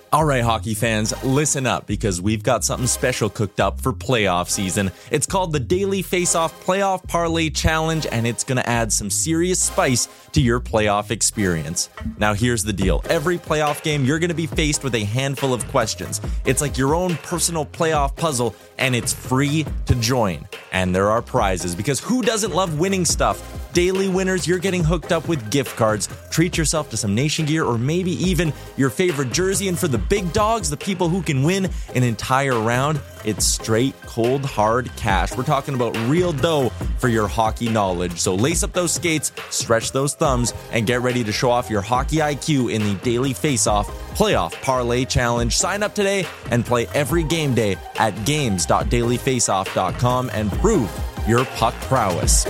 All right, hockey fans, listen up because we've got something special cooked up for playoff season. It's called the Daily Face-Off Playoff Parlay Challenge, and it's going to add some serious spice to your playoff experience. Now, here's the deal. Every playoff game, you're going to be faced with a handful of questions. It's like your own personal playoff puzzle, and it's free to join. And there are prizes, because who doesn't love winning stuff? Daily winners, you're getting hooked up with gift cards. Treat yourself to some Nation gear or maybe even your favorite jersey. And for the big dogs, the people who can win an entire round, it's straight, cold, hard cash. We're talking about real dough for your hockey knowledge. So lace up those skates, stretch those thumbs, and get ready to show off your hockey IQ in the Daily Face-Off Playoff Parlay Challenge. Sign up today and play every game day at games.dailyfaceoff.com and prove your puck prowess.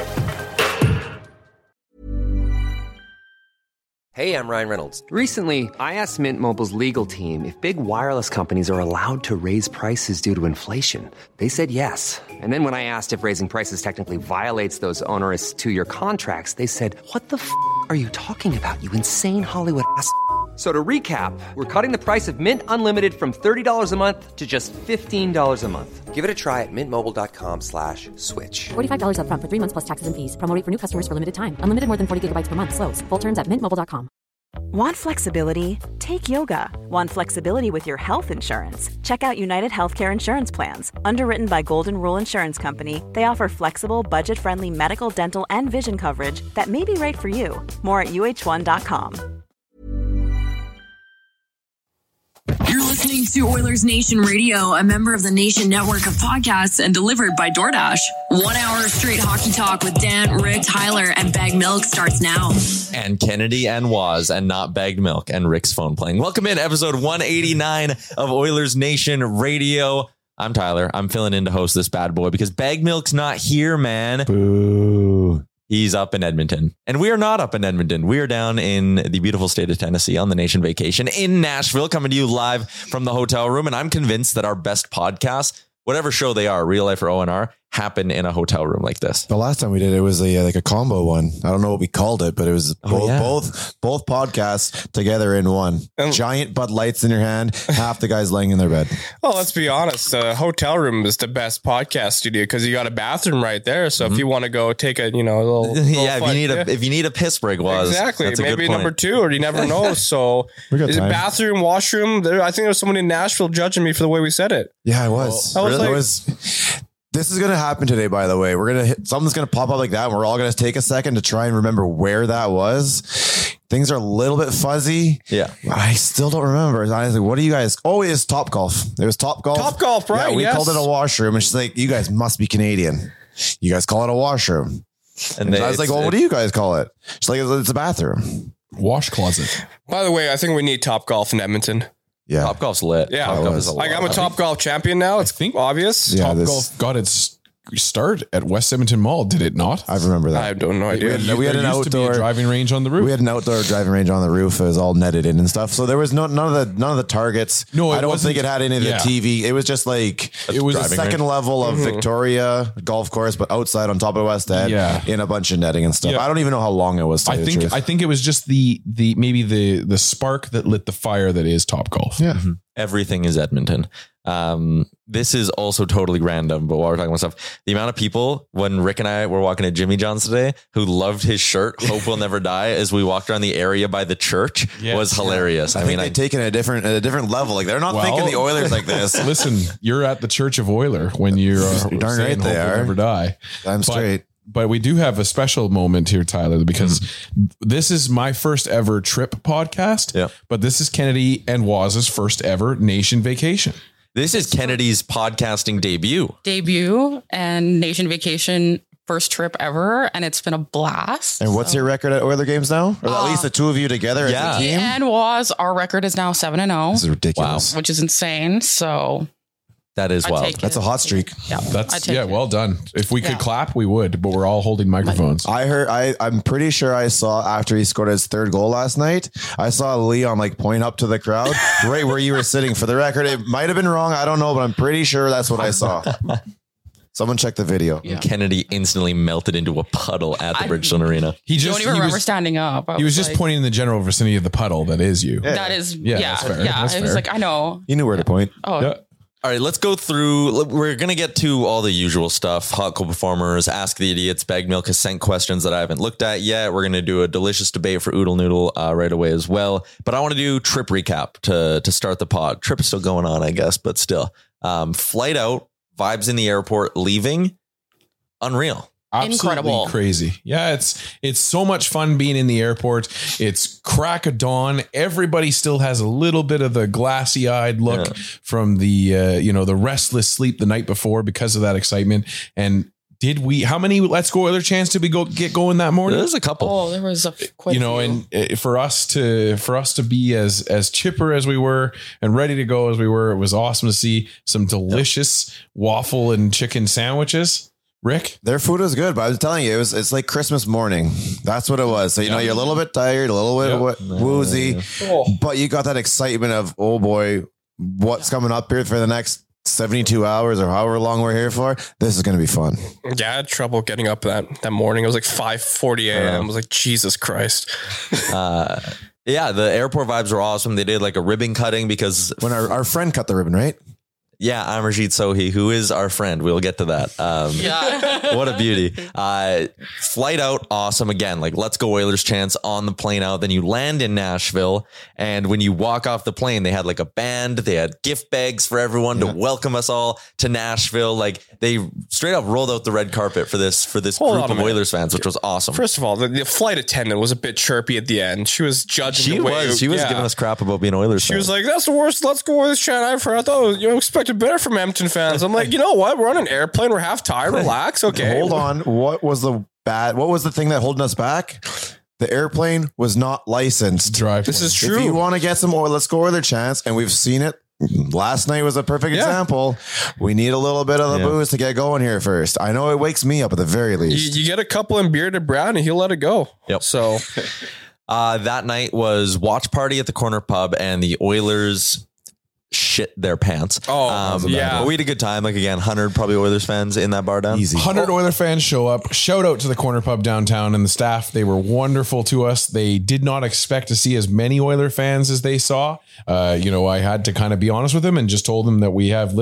Hey, I'm Ryan Reynolds. Recently, I asked Mint Mobile's legal team if big wireless companies are allowed to raise prices due to inflation. They said yes. And then when I asked if raising prices technically violates those onerous two-year contracts, they said, "What the f*** are you talking about, you insane Hollywood ass?" So to recap, we're cutting the price of Mint Unlimited from $30 a month to just $15 a month. Give it a try at mintmobile.com/switch. $45 up front for 3 months plus taxes and fees. Promo rate for new customers for limited time. Unlimited more than 40 gigabytes per month. Slows full terms at mintmobile.com. Want flexibility? Take yoga. Want flexibility with your health insurance? Check out United Healthcare Insurance Plans. Underwritten by Golden Rule Insurance Company, they offer flexible, budget-friendly medical, dental, and vision coverage that may be right for you. More at uh1.com. You're listening to Oilers Nation Radio, a member of the Nation network of podcasts and delivered by DoorDash. 1 hour of straight hockey talk with Dan, Rick, Tyler, and Bagged Milk starts now. And Kennedy and Waz and not Bagged Milk and Rick's phone playing. Welcome in episode 189 of Oilers Nation Radio. I'm Tyler. I'm filling in to host this bad boy because Bagged Milk's not here, man. Boo. He's up in Edmonton. And we are not up in Edmonton. We are down in the beautiful state of Tennessee on the Nation vacation in Nashville, coming to you live from the hotel room. And I'm convinced that our best podcasts, whatever show they are, real life or ONR, happen in a hotel room like this. The last time we did it was like a combo one. I don't know what we called it, but it was both podcasts together in one. Giant Bud Lights in your hand, half the guys laying in their bed. Well, let's be honest. A hotel room is the best podcast studio because you got a bathroom right there. So if you want to go take a little if you need a piss break, exactly, maybe number two, or you never know. So is it bathroom, washroom? I think there was someone in Nashville judging me for the way we said it. Yeah, I was. This is going to happen today, by the way. Something's going to pop up like that, and we're all going to take a second to try and remember where that was. Things are a little bit fuzzy. Yeah. I still don't remember. Honestly, what do you guys? Oh, it was Topgolf. It was Topgolf. Topgolf, right? Yeah, we called it a washroom. And she's like, you guys must be Canadian. You guys call it a washroom. And I was like, well, what do you guys call it? She's like, it's a bathroom. Wash closet. By the way, I think we need Topgolf in Edmonton. Yeah. Topgolf's lit. Yeah. I'm a Topgolf champion now. It's obvious. Yeah, Topgolf got its start at West Edmonton Mall, did it not? I remember that. I don't know. We had an outdoor driving range on the roof. We had an outdoor driving range on the roof. It was all netted in and stuff. So there was none of the targets. No, I don't think it had any of the TV. It was just like it was the second level of Victoria golf course, but outside on top of West Ed in a bunch of netting and stuff. Yeah. I don't even know how long it was. I think it was just the spark that lit the fire that is Topgolf. Yeah. Mm-hmm. Everything is Edmonton. This is also totally random, but while we're talking about stuff, the amount of people when Rick and I were walking to Jimmy John's today who loved his shirt, Hope Will Never Die, as we walked around the area by the church was hilarious. I mean, they've taken a different level. Like they're not thinking the Oilers like this. Listen, you're at the Church of Oiler when you're darn right they are. Never Die. I'm straight. But we do have a special moment here, Tyler, because this is my first ever trip podcast. Yeah. But this is Kennedy and Waz's first ever Nation vacation. This is Kennedy's podcasting debut and Nation vacation first trip ever. And it's been a blast. And what's your record at Oiler games now? Or at least the two of you together as a team? And Waz, our record is now 7-0. This is ridiculous. Which is insane. So that is wild. That's a hot streak. Yeah, well done. If we could clap, we would, but we're all holding microphones. I'm pretty sure I saw after he scored his third goal last night, I saw Leon point up to the crowd right where you were sitting. For the record, it might have been wrong. I don't know, but I'm pretty sure that's what I saw. Someone check the video. And Kennedy instantly melted into a puddle at the Bridgestone Arena. Don't even remember standing up. He was just pointing in the general vicinity of the puddle. That is you. That is, that's fair. Yeah. That's It was fair. like, I know. You knew where to point. Oh, Yeah. All right, let's go through. We're going to get to all the usual stuff. Hot Cold Performers, Ask the Idiots, Bag Milk has sent questions that I haven't looked at yet. We're going to do a delicious debate for Oodle Noodle right away as well. But I want to do trip recap to start the pod. Trip is still going on, I guess, but still. Flight out, vibes in the airport, leaving. Unreal. Absolutely Incredible. Crazy. Yeah, it's so much fun being in the airport. It's crack of dawn. Everybody still has a little bit of the glassy eyed look from the the restless sleep the night before because of that excitement. And how many Let's Go Oilers chants did we get going that morning? There's a couple. Oh, there was a quite a few. And for us to be as chipper as we were and ready to go as we were, it was awesome to see some delicious waffle and chicken sandwiches. Rick, their food was good, but I was telling you, it's like Christmas morning. That's what it was. So, you're a little bit tired, a little bit woozy, but you got that excitement of, oh boy, what's coming up here for the next 72 hours or however long we're here for. This is going to be fun. Yeah, I had trouble getting up that morning. It was like 5:40 a.m. I was like, Jesus Christ. Yeah, the airport vibes were awesome. They did like a ribbon cutting because when our friend cut the ribbon, right? Yeah, Amarjeet Sohi, who is our friend. We'll get to that. What a beauty. Flight out, awesome. Again, like Let's Go Oilers chants on the plane out. Then you land in Nashville. And when you walk off the plane, they had like a band. They had gift bags for everyone to welcome us all to Nashville. Like they straight up rolled out the red carpet for this group of Oilers fans, which was awesome. First of all, the flight attendant was a bit chirpy at the end. She was judging She was giving us crap about being Oilers She fans. was like, that's the worst Let's Go Oilers chant I've heard. I thought you expected better from Edmonton fans. I'm like, you know what? We're on an airplane. We're half tired. Relax. Okay. Hold on. What was the thing that holding us back? The airplane was not licensed. This is true. If you want to get some Let's Go Oilers chants, and we've seen it. Last night was a perfect example. We need a little bit of the booze to get going here first. I know it wakes me up at the very least. You get a couple in Bearded Brown and he'll let it go. Yep. So that night was watch party at the corner pub and the Oilers shit their pants. But we had a good time. Like again, 100 probably Oilers fans in that bar down. Easy. 100 Oiler fans show up. Shout out to the corner pub downtown and the staff. They were wonderful to us. They did not expect to see as many Oiler fans as they saw. I had to kind of be honest with them and just told them that we have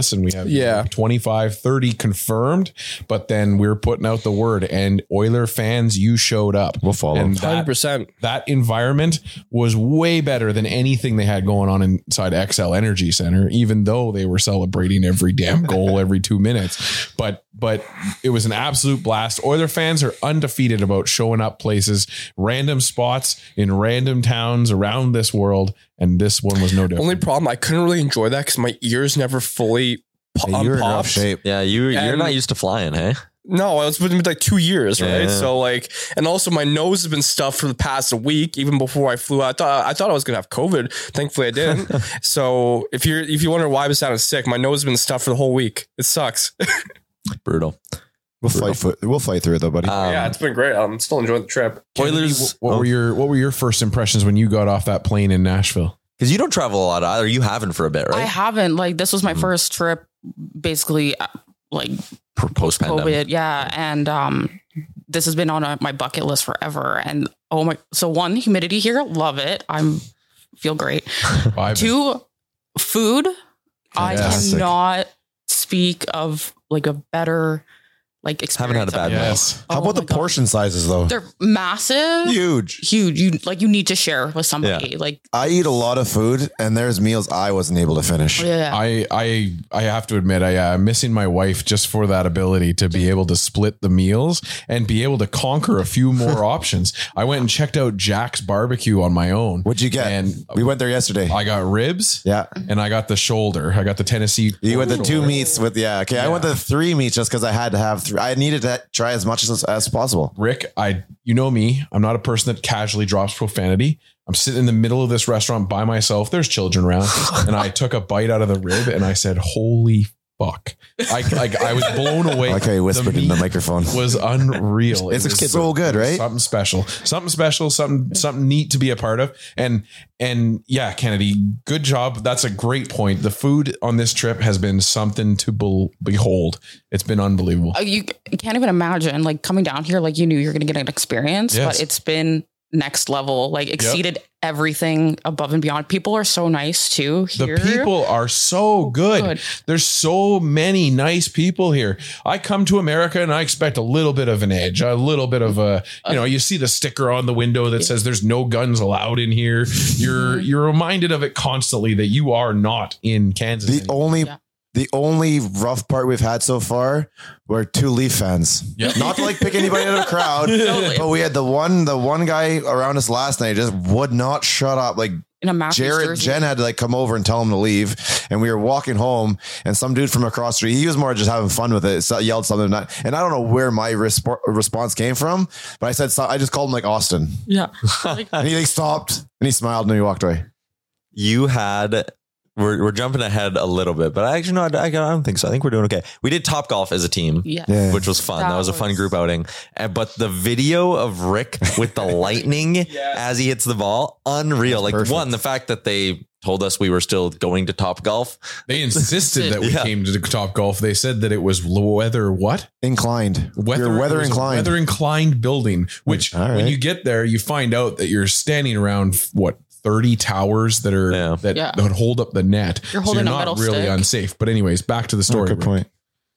25, 30 confirmed, but then we're putting out the word and Oiler fans, you showed up. We'll follow. And 100%. That environment was way better than anything they had going on inside XL Energy Center, even though they were celebrating every damn goal every 2 minutes. But it was an absolute blast. Oiler fans are undefeated about showing up places, random spots in random towns around this world. And this one was no different. Only problem, I couldn't really enjoy that because my ears never fully You're in rough unpopped. shape. Yeah, you're not used to flying, hey? No, it's been like 2 years, right? Yeah. So and also my nose has been stuffed for the past week, even before I flew out. I thought I was gonna have COVID. Thankfully I didn't. So if you wonder why I sounded sick, my nose has been stuffed for the whole week. It sucks. Brutal. We'll fight through it though, buddy. Yeah, it's been great. I'm still enjoying the trip. Oilers. What were your first impressions when you got off that plane in Nashville? Because you don't travel a lot either. You haven't for a bit, right? I haven't. Like, this was my first trip, basically, like Post pandemic. COVID. Yeah. And this has been on my bucket list forever. And so one, humidity here, love it. Feel great. Two, food. Fantastic. I cannot speak of like a better experience. Haven't had a bad meal. How about the portion sizes though? They're massive. Huge. You need to share with somebody. Yeah. Like, I eat a lot of food and there's meals I wasn't able to finish. yeah. I have to admit, I'm missing my wife just for that ability to be able to split the meals and be able to conquer a few more options. I went and checked out Jack's Barbecue on my own. What'd you get? And we went there yesterday. I got ribs. Yeah. And I got the shoulder. I got the Tennessee. You went the shoulder. 2 meats with, okay. I went the 3 meats just because I had to have 3. I needed to try as much as possible. Rick, you know me. I'm not a person that casually drops profanity. I'm sitting in the middle of this restaurant by myself. There's children around. And I took a bite out of the rib and I said, holy fuck. I was blown away. Like how you whispered in the microphone. Was unreal. It's so good, right? Something special, something neat to be a part of. And yeah, Kennedy, good job. That's a great point. The food on this trip has been something to behold. It's been unbelievable. You can't even imagine like coming down here, like you knew you're going to get an experience, Yes. but it's been next level, like exceeded everything above and beyond. People are so nice too here. The people are so good. There's so many nice people here. I come to America and I expect a little bit of an edge, a little bit of a, you see the sticker on the window that says there's no guns allowed in here. You're reminded of it constantly that you are not in Kansas. The only rough part we've had so far were 2 Leaf fans. Yep. Not to like pick anybody out of the crowd, but we had the one guy around us last night just would not shut up. Like in a Matthews Jen had to like come over and tell him to leave, and we were walking home, and some dude from across the street, he was more just having fun with it, so yelled something, and I don't know where my response came from, but I just called him like Austin. Yeah, and he like stopped and he smiled and then he walked away. You had. We're jumping ahead a little bit, but actually, no, I don't think so. I think we're doing okay. We did Topgolf as a team, which was fun. That was a fun group outing. But the video of Rick with the lightning as he hits the ball, unreal. Like perfect. One, the fact that they told us we were still going to Topgolf. They insisted that we came to Topgolf. They said that it was weather inclined. Weather inclined. Weather inclined building, which when you get there, you find out that you're standing around 30 towers that hold up the net. You're holding so you're not really stick. Unsafe. But anyways, back to the story. Good point.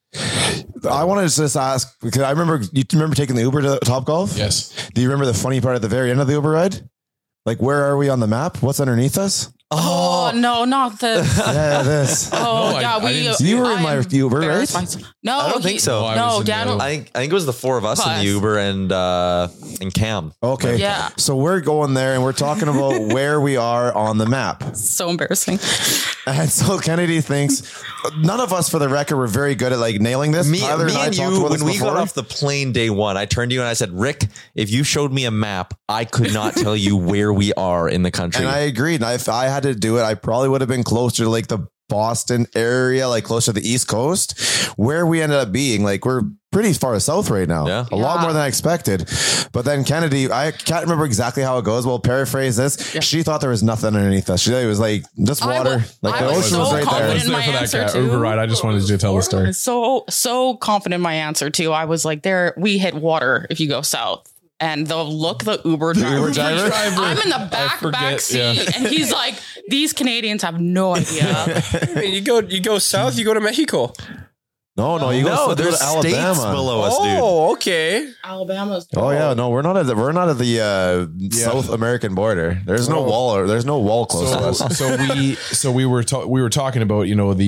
I wanted to just ask, because I remember, you remember taking the Uber to Topgolf? Yes. Do you remember the funny part at the very end of the Uber ride? Like, where are we on the map? What's underneath us? Oh no, not this. Yeah, this. Oh no, yeah, you were in my Uber, right? No, I don't think so. No, Daniel. I think it was the 4 of us in the Uber and Cam. Okay. Yeah. So we're going there and we're talking about where we are on the map. So embarrassing. And so Kennedy thinks none of us, for the record, were very good at like nailing this. Me Tyler and you, when we got off the plane day 1, I turned to you and I said, Rick, if you showed me a map, I could not tell you where we are in the country. And I agreed. And if I had to do it, I probably would have been closer to like the Boston area, like closer to the East Coast, where we ended up being. Like we're pretty far south right now. Yeah. A lot more than I expected. But then Kennedy, I can't remember exactly how it goes. We'll paraphrase this. Yeah. She thought there was nothing underneath us. She thought it was like just water. Like the ocean was right there. I was so confident in my answer too. Uber ride. I just wanted you to tell the story. So confident in my answer too. I was like, we hit water if you go south. And the Uber driver. I'm in the back seat, and he's like, "These Canadians have no idea." You go south, you go to Mexico. No, you go there's to Alabama. States below us, dude. Oh, okay. Alabama's. Oh yeah, no, we're not at the South American border. There's no wall. There's no wall close to us. So we were talking about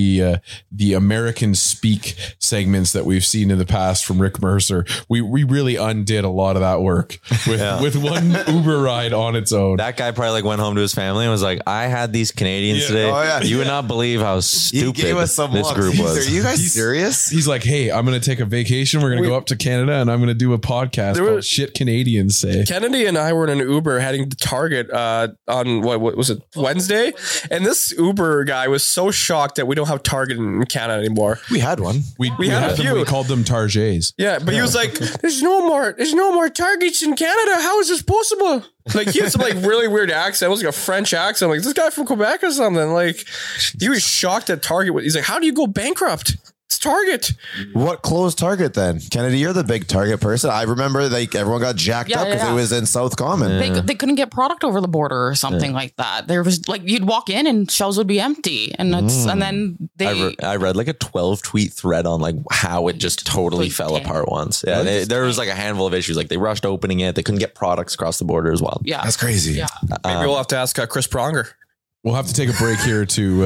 the American speak segments that we've seen in the past from Rick Mercer. We really undid a lot of that work with one Uber ride on its own. That guy probably went home to his family and was like, "I had these Canadians today. Oh, yeah. You would not believe how stupid gave us some this group was." Are you guys serious? He's like, "Hey, I'm going to take a vacation. We're going to go up to Canada and I'm going to do a podcast called Shit Canadians Say." Kennedy and I were in an Uber heading to Target on what was it, Wednesday? And this Uber guy was so shocked that we don't have Target in Canada anymore. We had one. We had a few. We called them Targets. Yeah, but he was like, there's no more Targets in Canada. How is this possible? Like he had some like really weird accent. It was like a French accent. I'm like, this guy from Quebec or something. Like he was shocked at Target. He's like, how do you go bankrupt? It's Target. What closed Target then? Kennedy, you're the big Target person. I remember like everyone got jacked up because it was in South Common. They couldn't get product over the border or something like that. There was like you'd walk in and shelves would be empty, and and then I read like a 12 tweet thread on like how it just totally fell apart once. Yeah, there was like a handful of issues. Like they rushed opening it. They couldn't get products across the border as well. Yeah, that's crazy. Yeah, maybe we'll have to ask Chris Pronger. We'll have to take a break here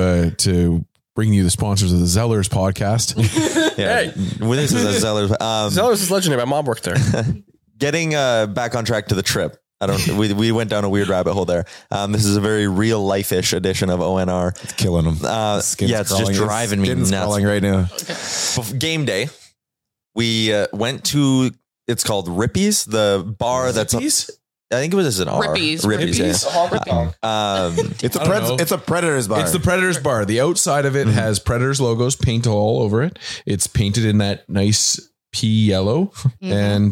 to bring you the sponsors of the Zellers podcast. Hey, this is a Zellers. Zellers is legendary. My mom worked there. Getting back on track to the trip. We went down a weird rabbit hole there. This is a very real life-ish edition of ONR. It's killing them. It's just driving me nuts right now. Game day. We went to, it's called Rippy's, the bar that's I think it was an R. Rippies. It's a Predators bar. It's the Predators bar. The outside of it has Predators logos painted all over it. It's painted in that nice pea yellow, and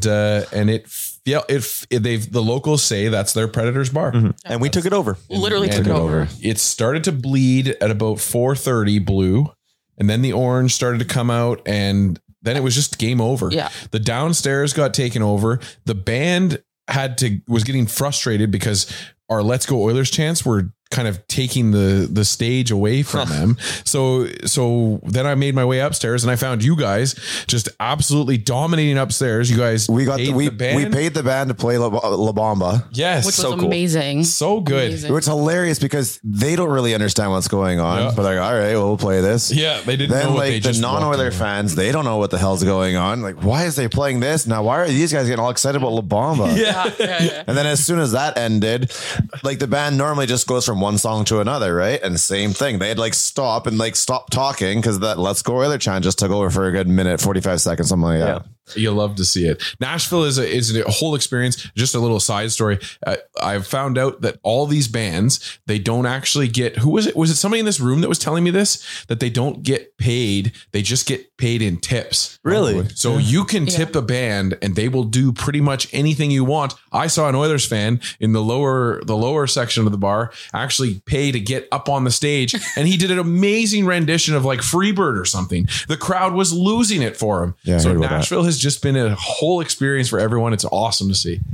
the locals say that's their Predators bar, and we took it over. Literally took it over. It started to bleed at about 4:30 blue, and then the orange started to come out, and then it was just game over. Yeah. The downstairs got taken over. The band was getting frustrated because our Let's Go Oilers chants were kind of taking the stage away from them. So then I made my way upstairs and I found you guys just absolutely dominating upstairs. You guys, we paid the band to play La Bamba. Yes. Which was amazing. So good. Amazing. It's hilarious because they don't really understand what's going on, but like, all right, we'll play this. Yeah. They didn't know what they the just non-Oiler fans, they don't know what the hell's going on. Like, why is they playing this? Now, why are these guys getting all excited about La Bamba? Yeah. And then as soon as that ended, like the band normally just goes from one song to another, right? And same thing. They'd like stop talking because that Let's Go Oilers chant just took over for a good minute, 45 seconds, something like that. You'll love to see it. Nashville is a whole experience. Just a little side story. I've found out that all these bands, they don't actually get, who was it? Was it somebody in this room that was telling me this? That they don't get paid. They just get paid in tips. Really? So you can tip a band and they will do pretty much anything you want. I saw an Oilers fan in the lower section of the bar actually pay to get up on the stage. And he did an amazing rendition of like Freebird or something. The crowd was losing it for him. Yeah, so Nashville has just been a whole experience for everyone. It's awesome to see.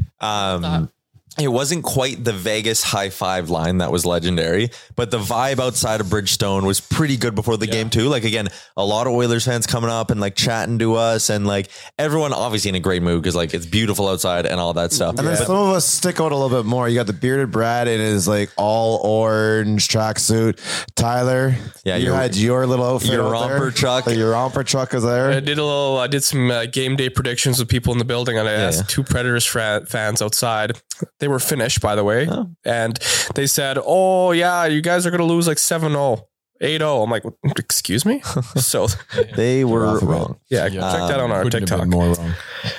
It wasn't quite the Vegas high five line that was legendary, but the vibe outside of Bridgestone was pretty good before the game too. Like again, a lot of Oilers fans coming up and like chatting to us, and like everyone obviously in a great mood because like it's beautiful outside and all that stuff. And then some of us stick out a little bit more. You got the bearded Brad in his like all orange tracksuit. Tyler, you had your little outfit, your romper truck. Your romper truck is there. I did some game day predictions with people in the building, and I asked two Predators fans outside. They were Finnish, by the way. Oh. And they said, oh, yeah, you guys are going to lose like 7-0, 8-0. I'm like, excuse me? So they were wrong. Yeah, check that on our TikTok. More wrong.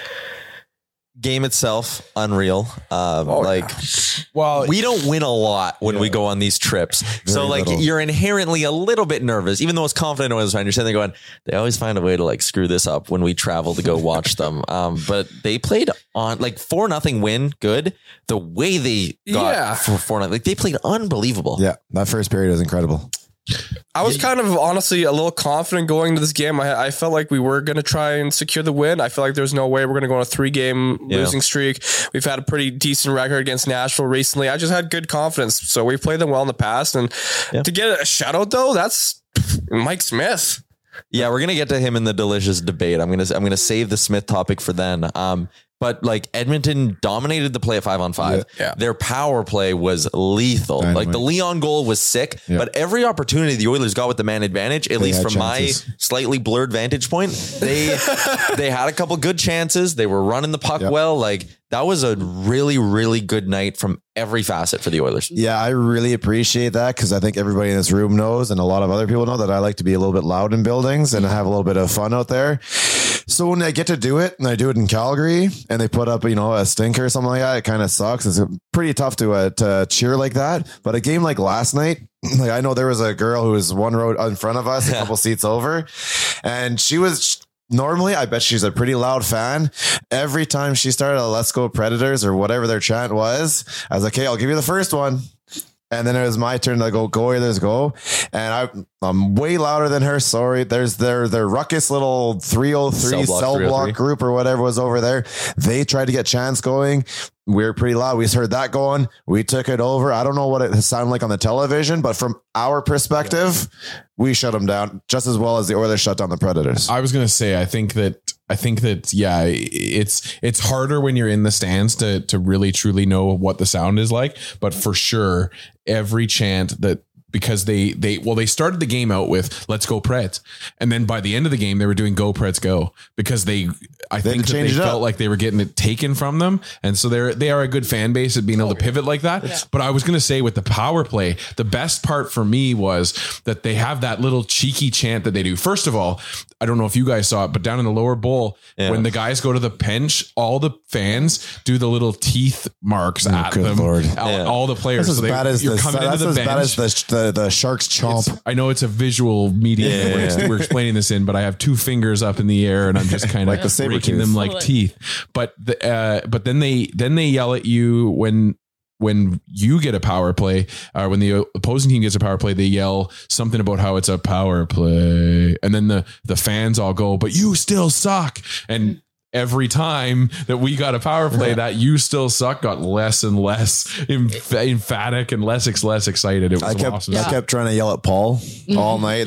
Game itself, unreal. Well, we don't win a lot when we go on these trips. So like you're inherently a little bit nervous, even though it's confident Oilers fan. You're sitting there going, they always find a way to like screw this up when we travel to go watch them. But they played on like 4-0 win. Good. The way they got for 4-0, like they played unbelievable. Yeah. That first period was incredible. I was kind of honestly a little confident going into this game. I felt like we were going to try and secure the win. I feel like there's no way we're going to go on a 3-game losing streak. We've had a pretty decent record against Nashville recently. I just had good confidence. So we played them well in the past. And to get a shutout though, that's Mike Smith. Yeah, we're going to get to him in the delicious debate. I'm going to save the Smith topic for then. But like Edmonton dominated the play at 5-on-5. Yeah. Their power play was lethal. Dynamite. Like the Leon goal was sick, but every opportunity the Oilers got with the man advantage, at least from chances. my slightly blurred vantage point, they had a couple good chances. They were running the puck well. Like that was a really, really good night from every facet for the Oilers. Yeah, I really appreciate that because I think everybody in this room knows, and a lot of other people know, that I like to be a little bit loud in buildings and have a little bit of fun out there. So when I get to do it, and I do it in Calgary, and they put up, a stinker or something like that, it kind of sucks. It's pretty tough to cheer like that. But a game like last night, like I know there was a girl who was one row in front of us, a couple seats over, and she was. Normally, I bet she's a pretty loud fan. Every time she started a Let's Go Predators or whatever their chant was, I was like, okay, I'll give you the first one. And then it was my turn to go Oilers go. And I'm way louder than her. Sorry. There's their ruckus little 303 cell block group or whatever was over there. They tried to get chants going. We were pretty loud. We heard that going. We took it over. I don't know what it sounded like on the television, but from our perspective, we shut them down just as well as the Oilers shut down the Predators. I was going to say, I think that it's harder when you're in the stands to really truly know what the sound is like. But for sure, every chant that, because they started the game out with "Let's go Preds," and then by the end of the game they were doing "Go Preds Go," because I think that they felt like they were getting it taken from them. And so they are a good fan base at being able to pivot like that. Yeah. But I was going to say with the power play, the best part for me was that they have that little cheeky chant that they do. First of all, I don't know if you guys saw it, but down in the lower bowl, when the guys go to the bench, all the fans do the little teeth marks at them. Lord. All the players. That's as bad as the Sharks chomp. I know it's a visual medium we're explaining this in, but I have two fingers up in the air and I'm just kind of like breaking them like teeth. But then they yell at you when you get a power play, or when the opposing team gets a power play, they yell something about how it's a power play. And then the fans all go, but you still suck. And every time that we got a power play, that you still suck got less and less emphatic and less excited. It was awesome. I kept trying to yell at Paul all night.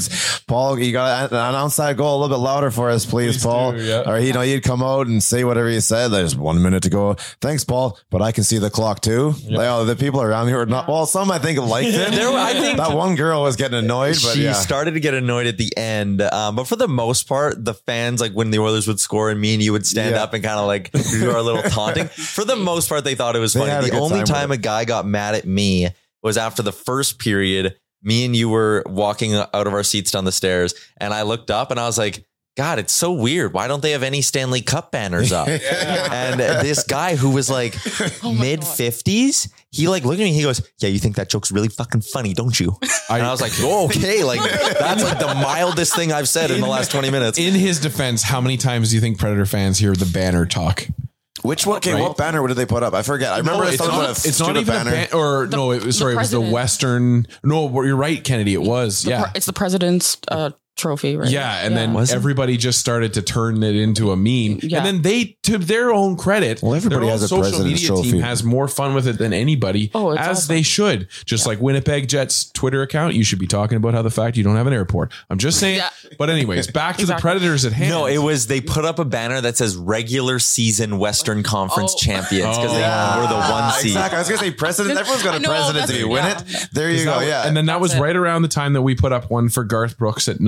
Paul, you got to announce that goal a little bit louder for us, please Paul. Or you'd come out and say whatever you said. There's 1 minute to go. Thanks, Paul. But I can see the clock too. Like, the people around me were not. Well, some I think liked it. I think that one girl was getting annoyed. But she started to get annoyed at the end. But for the most part, the fans, like when the Oilers would score and me and you would stand up and kind of like do our little taunting. For the most part, they thought it was funny. The only time a guy got mad at me was after the first period. Me and you were walking out of our seats down the stairs, and I looked up and I was like, God, it's so weird. Why don't they have any Stanley Cup banners up? And this guy who was like mid 50s, he like looked at me. He goes, yeah, you think that joke's really fucking funny, don't you? And I was like, oh, okay. Like that's like the mildest thing I've said in the last 20 minutes. In his defense, how many times do you think Predator fans hear the banner talk? Which one? Okay, what banner did they put up? I forget. I remember it's not even banner. It was the Western. No, you're right, Kennedy. It was. It's the president's trophy, right? Yeah, and then everybody just started to turn it into a meme. Yeah. And then they, to their own credit, everybody has a social media trophy. Team has more fun with it than anybody, as awesome. They should. Just like Winnipeg Jets Twitter account, you should be talking about how the fact you don't have an airport. I'm just saying. Yeah. But anyways, back to the Predators at hand. No, it was they put up a banner that says regular season Western Conference champions because they were the one seed. Exactly. I was going to say president. Everyone's got a president if you win it. There you go. Yeah. And then that was right around the time that we put up one for Garth Brooks at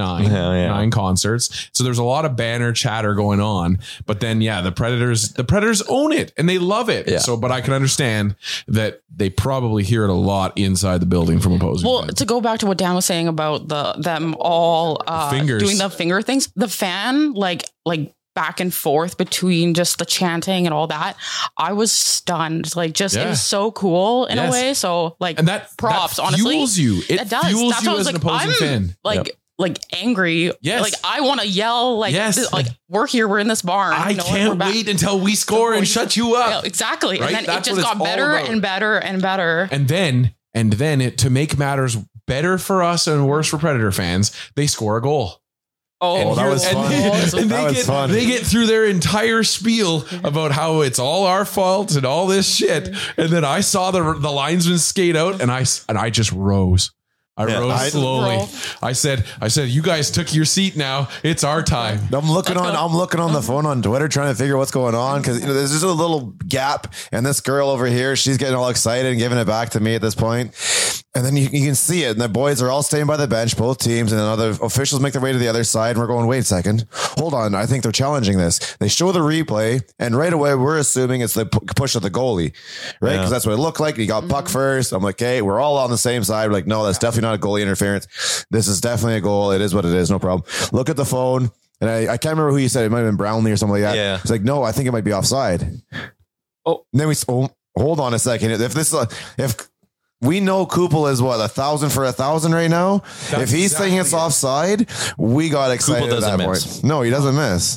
9 concerts. So there's a lot of banner chatter going on, but then the Predators own it and they love it. Yeah. So, but I can understand that they probably hear it a lot inside the building from opposing. Well, fans. To go back to what Dan was saying about them all doing the finger things, the fan like back and forth between just the chanting and all that, I was stunned. Like, just it was so cool in a way. So like, and that props, that honestly, fuels you. It does. fuels That's you as an opposing fan. Like angry. Yes. Like I want to yell like, like we're here, we're in this barn. I can't wait until we score and shut you up. Yeah, exactly. Right? And then it just got better and better and better. And then it, to make matters better for us and worse for Predator fans, they score a goal. Oh, that was fun. That was fun. They get through their entire spiel about how it's all our fault and all this shit. And then I saw the linesman skate out and I just rose. I rose slowly. I said, you guys took your seat now. It's our time. I'm looking on the phone on Twitter trying to figure what's going on because there's just a little gap, and this girl over here, she's getting all excited and giving it back to me at this point. And then you can see it, and the boys are all staying by the bench, both teams, and then other officials make their way to the other side, and we're going, wait a second, hold on, I think they're challenging this. They show the replay, and right away we're assuming it's the push of the goalie, right? Because that's what it looked like. He got puck first. I'm like, okay, we're all on the same side. We're like, no, that's definitely not a goalie interference. This is definitely a goal. It is what it is, no problem. Look at the phone, and I can't remember who you said. It might have been Brownlee or something like that. Yeah. It's like, no, I think it might be offside. Oh, and then hold on a second. If we know Kupel is 1,000 for 1,000 right now. That's if he's saying it's offside, we got excited at that point. No, he doesn't miss.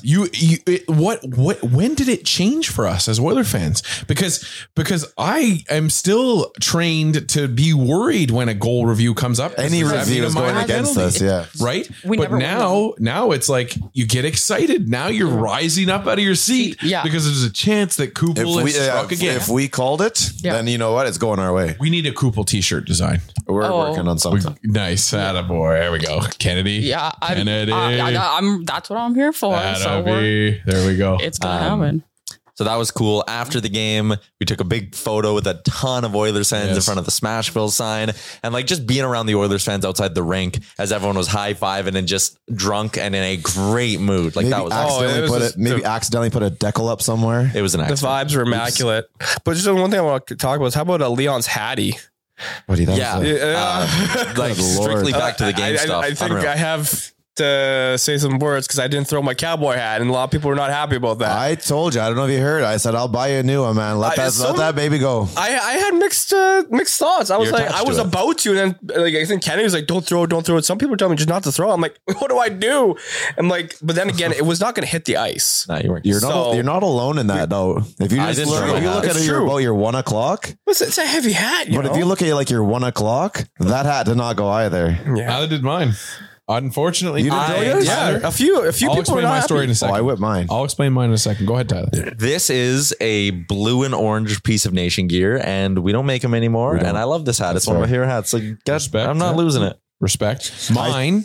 When did it change for us as Oiler fans? Because I am still trained to be worried when a goal review comes up. Any review is going against us, right? But now it's like you get excited. Now you're rising up out of your seat because there's a chance that Kupel is struck again. If we called it, then you know what? It's going our way. We need a Kupel t-shirt design. We're working on something. Nice. Attaboy. There we go. Kennedy. Yeah. Kennedy. That's what I'm here for. So there we go. It's going to happen. So that was cool. After the game, we took a big photo with a ton of Oilers fans in front of the Smashville sign, and like just being around the Oilers fans outside the rink as everyone was high-fiving and just drunk and in a great mood. Like maybe that was accidentally put a decal up somewhere. It was an accident. The vibes were immaculate. But just one thing I want to talk about is how about Leon's Hattie? What he does? Like strictly back to the game stuff. I think I have to say some words because I didn't throw my cowboy hat, and a lot of people are not happy about that. I told you. I don't know if you heard. I said I'll buy you a new one, man. Let that baby go. I had mixed thoughts. I was about to, and then like I think Kenny was like, "Don't throw it." Some people tell me just not to throw. I'm like, what do I do? I'm like, but then again, it was not going to hit the ice. No, you weren't. You're not alone in that though. If you just look at it about your 1 o'clock, it's a heavy hat. But if you look at like your 1 o'clock, that hat did not go either. Yeah, neither did mine. Unfortunately, you didn't throw yours? Yeah, a few I'll people explain my story in a second. I whipped mine. I'll explain mine in a second. Go ahead, Tyler. This is a blue and orange piece of Nation gear, and we don't make them anymore. And I love this hat. It's one of my favorite hats. Like, Respect, I'm not losing it. Respect. Mine.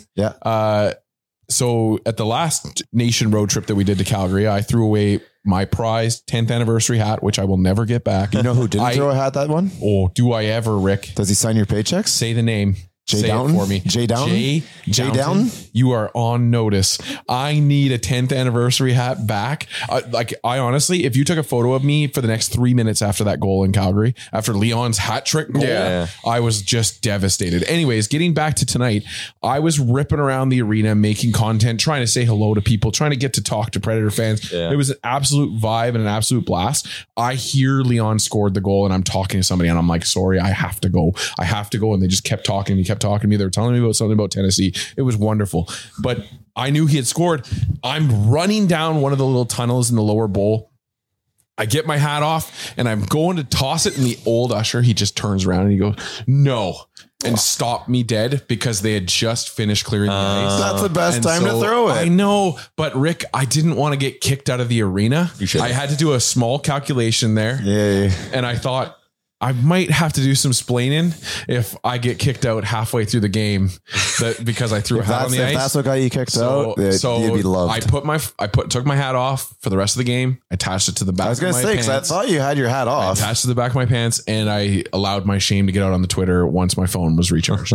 So at the last Nation road trip that we did to Calgary, I threw away my prized 10th anniversary hat, which I will never get back. You know who didn't throw a hat that one? Oh, do I ever, Rick? Does he sign your paychecks? Say the name. Jay Downton for me. Jay Downton? Jay Downton? You are on notice. I need a 10th anniversary hat back. I honestly, if you took a photo of me for the next 3 minutes after that goal in Calgary, after Leon's hat trick goal, I was just devastated. Anyways, getting back to tonight, I was ripping around the arena, making content, trying to say hello to people, trying to get to talk to Predator fans. Yeah. It was an absolute vibe and an absolute blast. I hear Leon scored the goal and I'm talking to somebody and I'm like, sorry, I have to go. And they just kept talking to me. They were telling me about something about Tennessee. It was wonderful, but I knew he had scored. I'm running down one of the little tunnels in the lower bowl. I get my hat off and I'm going to toss it, and the old usher, he just turns around and he goes, no, and stopped me dead because they had just finished clearing the ice. That's the best time to throw it. I know, but Rick, I didn't want to get kicked out of the arena. I had to do a small calculation there. Yeah. And I thought, I might have to do some splaining if I get kicked out halfway through the game because I threw a hat on the ice. If that's what got you kicked out, you'd be loved. I took my hat off for the rest of the game. I attached it to the back. I was going to say, because I thought you had your hat off. I attached it to the back of my pants, and I allowed my shame to get out on the Twitter once my phone was recharged.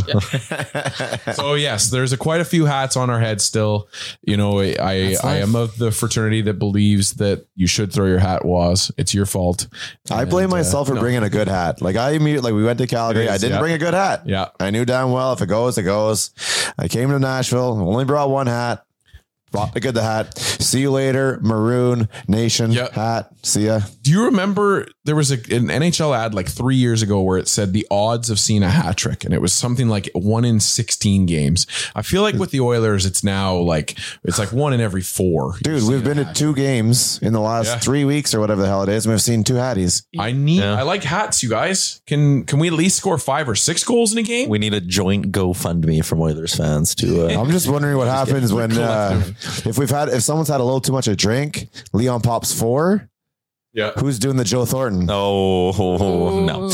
So yes, there's quite a few hats on our heads still. You know, I am of the fraternity that believes that you should throw your hat. It's your fault. I blame myself for bringing a good hat. Like we went to Calgary. I didn't bring a good hat. Yeah. I knew damn well if it goes, it goes. I came to Nashville, only brought one hat. Bought the hat. See you later. Maroon Nation hat. See ya. Do you remember there was an NHL ad like 3 years ago where it said the odds of seeing a hat trick, and it was something like 1 in 16 games. I feel like with the Oilers, it's now like 1 in every 4. Dude, we've been to 2 games in the last 3 weeks or whatever the hell it is, and we've seen 2 hatties. I like hats, you guys. Can we at least score 5 or 6 goals in a game? We need a joint GoFundMe from Oilers fans to. I'm just wondering what happens when if someone's had a little too much to drink, Leon pops 4. Yeah. Who's doing the Joe Thornton? Oh, no.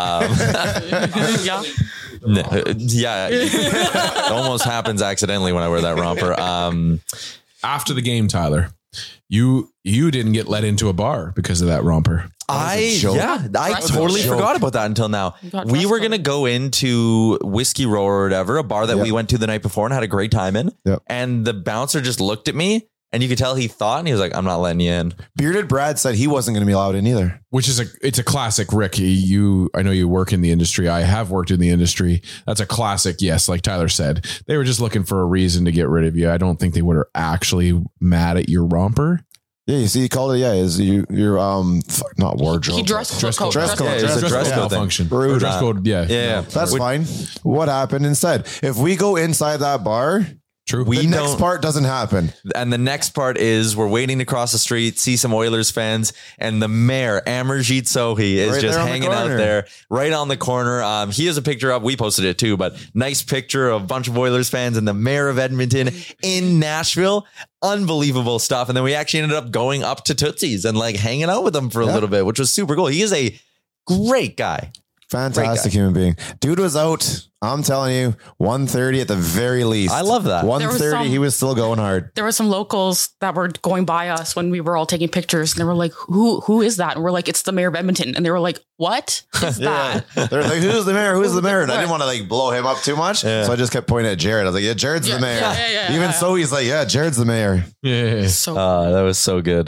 Yeah. It almost happens accidentally when I wear that romper. After the game, Tyler, you didn't get let into a bar because of that romper. I totally forgot about that until now. We were going to go into Whiskey Row or whatever, a bar that we went to the night before and had a great time in. Yep. And the bouncer just looked at me, and you could tell he thought, and he was like, I'm not letting you in. Bearded Brad said he wasn't going to be allowed in either. Which is it's a classic, Rick. I know you work in the industry. I have worked in the industry. That's a classic. Yes. Like Tyler said, they were just looking for a reason to get rid of you. I don't think they were actually mad at your romper. Yeah, you see, he called it. Yeah, is your not wardrobe. He dress code. Dress code. It's a dress code function. Dress code. Yeah. That's fine. What happened instead? If we go inside that bar, true. The next part doesn't happen. And the next part is we're waiting to cross the street, see some Oilers fans, and the mayor, Amarjeet Sohi, is just hanging out there right on the corner. He has a picture up. We posted it too, but nice picture of a bunch of Oilers fans and the mayor of Edmonton in Nashville. Unbelievable stuff. And then we actually ended up going up to Tootsie's and like hanging out with him for a little bit, which was super cool. He is a great guy. Fantastic human being. Dude was out I'm telling you, 1:30 at the very least. I love that. 1:30, he was still going hard. There were some locals that were going by us when we were all taking pictures, and they were like, who is that? And we're like, it's the mayor of Edmonton. And they were like, what is that? They're like, who's the mayor? Who's the mayor? And I didn't want to like blow him up too much. So I just kept pointing at Jared. I was like, yeah, Jared's the mayor. Even so, he's like, yeah, Jared's the mayor. Yeah. So that was so good.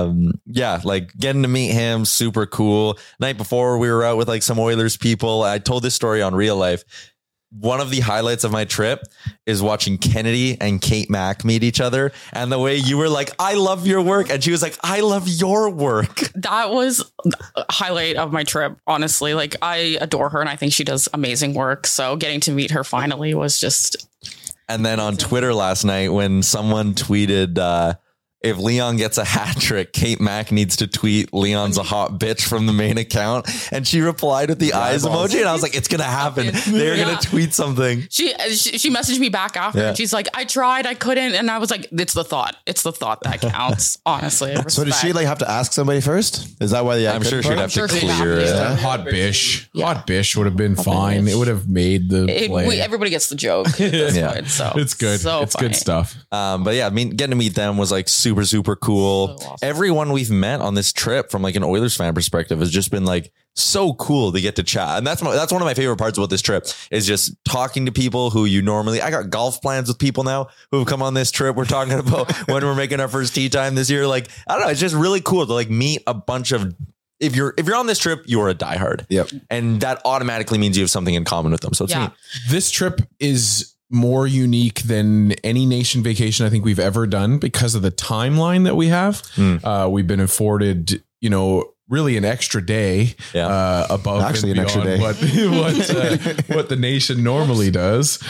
Yeah, like getting to meet him, super cool. Night before we were out with like some Oilers people. I told this story on Real Life. One of the highlights of my trip is watching Kennedy and Kate Mack meet each other. And the way you were like, I love your work. And she was like, I love your work. that was a highlight of my trip, honestly. Like, I adore her and I think she does amazing work. So getting to meet her finally was just... And then on Twitter last night, when someone tweeted, if Leon gets a hat trick, Kate Mack needs to tweet Leon's a hot bitch from the main account. And she replied with the eyes emoji. And I was like, it's going to happen. They're going to tweet something. She messaged me back after and she's like, I tried, I couldn't. And I was like, it's the thought. It's the thought that counts, honestly. So did she like have to ask somebody first? Is that why I'm sure she'd have to clear it. Hot bish. Yeah. Hot bish would have been fine. It would have made the play. Everybody gets the joke. Point, so it's good. So it's good stuff. But yeah, I mean, getting to meet them was like super cool. So awesome. Everyone we've met on this trip from like an Oilers fan perspective has just been like so cool to get to chat. And that's one of my favorite parts about this trip is just talking to people who you normally, I got golf plans with people now who have come on this trip. We're talking about when we're making our first tee time this year. Like, I don't know. It's just really cool to like meet a bunch of, if you're on this trip, you're a diehard. Yep. And that automatically means you have something in common with them. So it's neat. This trip is more unique than any nation vacation I think we've ever done because of the timeline that we have. We've been afforded, really an extra day above actually and beyond an extra day. What the nation normally does.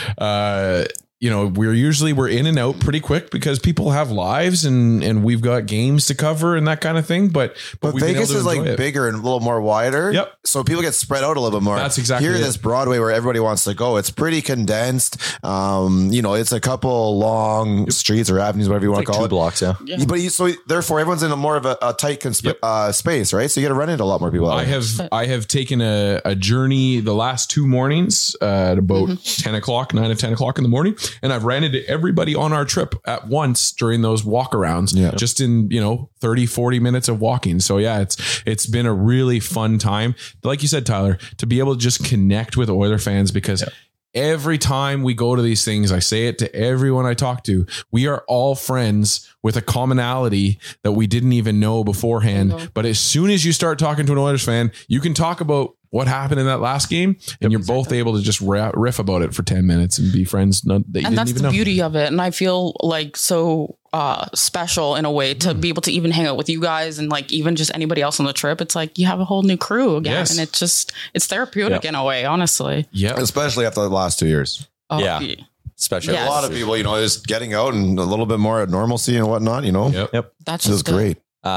We're in and out pretty quick because people have lives and we've got games to cover and that kind of thing. But Vegas is like bigger and a little more wider. Yep. So people get spread out a little bit more. That's exactly Here, this Broadway where everybody wants to go, it's pretty condensed. It's a couple long streets or avenues, whatever you want to call it. 2 blocks. Yeah. But so therefore everyone's in a more of a tight space, right? So you got to run into a lot more people. I have taken a journey the last 2 mornings at about 9 or 10 o'clock in the morning. And I've ran into everybody on our trip at once during those walkarounds, just in, 30, 40 minutes of walking. So yeah, it's been a really fun time. Like you said, Tyler, to be able to just connect with Oiler fans because every time we go to these things, I say it to everyone I talk to, we are all friends with a commonality that we didn't even know beforehand. But as soon as you start talking to an Oilers fan, you can talk about what happened in that last game, and you're both able to just riff about it for 10 minutes and be friends that you didn't even know. And that's the beauty of it. And I feel like so special in a way to be able to even hang out with you guys and like even just anybody else on the trip. It's like you have a whole new crew again, and it's therapeutic in a way, honestly. Yeah, especially after the last 2 years. Especially a lot of people, just getting out and a little bit more normalcy and whatnot. Yep. That's just great.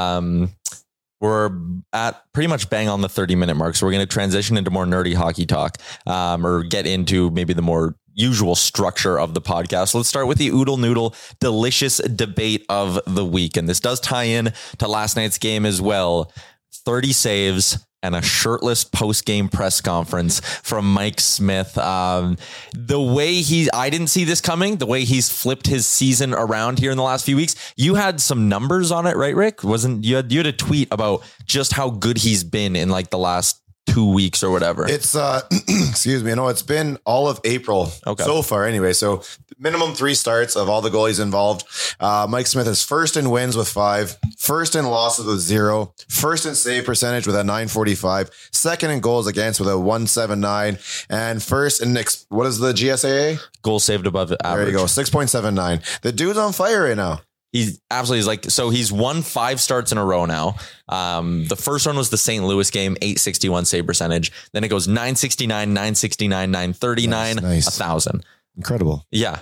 We're at pretty much bang on the 30-minute mark. So we're going to transition into more nerdy hockey talk or get into maybe the more usual structure of the podcast. So let's start with the Oodle Noodle delicious debate of the week. And this does tie in to last night's game as well. 30 saves and a shirtless post-game press conference from Mike Smith. The way I didn't see this coming, the way he's flipped his season around here in the last few weeks. You had some numbers on it, right, Rick? You had a tweet about just how good he's been in like the last 2 weeks or whatever. It's excuse me. No, it's been all of April so far anyway. So minimum 3 starts of all the goalies involved. Mike Smith is first in wins with 5, first in losses with 0, first in save percentage with a 945, second in goals against with a 179, and first in what is the GSAA? Goals saved above the average. There you go. 6.79. The dude's on fire right now. He's absolutely he's won 5 starts in a row now. The first one was the St. Louis game, 861 save percentage. Then it goes 969, 969, 939, 1,000. Incredible. Yeah.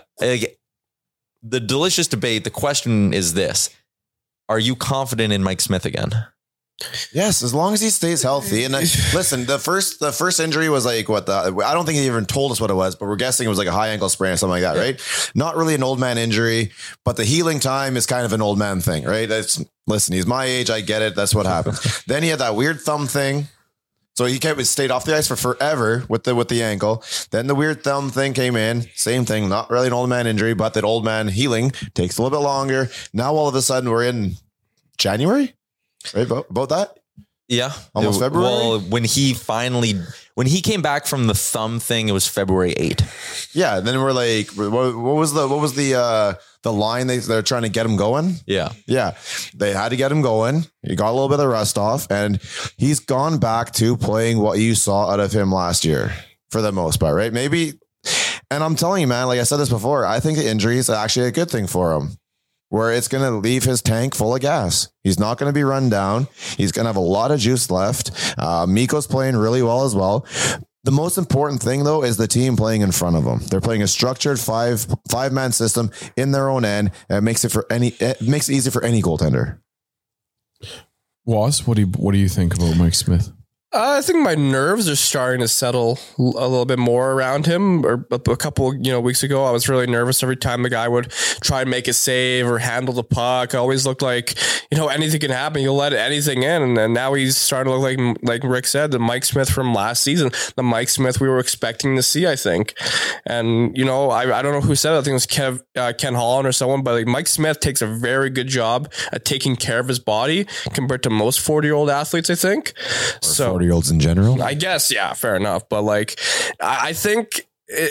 The delicious debate. The question is this: are you confident in Mike Smith again? Yes, as long as he stays healthy. And listen, the first injury was like I don't think he even told us what it was, but we're guessing it was like a high ankle sprain or something like that, right? Not really an old man injury, but the healing time is kind of an old man thing, right? Listen, he's my age. I get it. That's what happens. Then he had that weird thumb thing. So he stayed off the ice for forever with the ankle. Then the weird thumb thing came in. Same thing, not really an old man injury, but that old man healing takes a little bit longer. Now all of a sudden we're in January, right? About that? Yeah. Almost February? Well, when he came back from the thumb thing, it was February 8. Yeah. And then we're like, what was the line they're trying to get him going? Yeah. Yeah. They had to get him going. He got a little bit of rest off, and he's gone back to playing what you saw out of him last year for the most part, right? Maybe. And I'm telling you, man, like I said this before, I think the injury is actually a good thing for him, where it's going to leave his tank full of gas. He's not going to be run down. He's going to have a lot of juice left. Mikko's playing really well as well. The most important thing, though, is the team playing in front of them. They're playing a structured five-man system in their own end. And it makes it easy for any goaltender. Was, what do you think about Mike Smith? I think my nerves are starting to settle a little bit more around him. Or a couple, weeks ago, I was really nervous every time the guy would try and make a save or handle the puck. I always looked like, anything can happen. You'll let anything in. And now he's starting to look like Rick said, the Mike Smith from last season, the Mike Smith we were expecting to see, I think. And, I don't know who said it. I think it was Ken Holland or someone, but Mike Smith takes a very good job at taking care of his body compared to most 40-year-old athletes, I think. So 40-year-olds in general, I guess, yeah, fair enough. But I think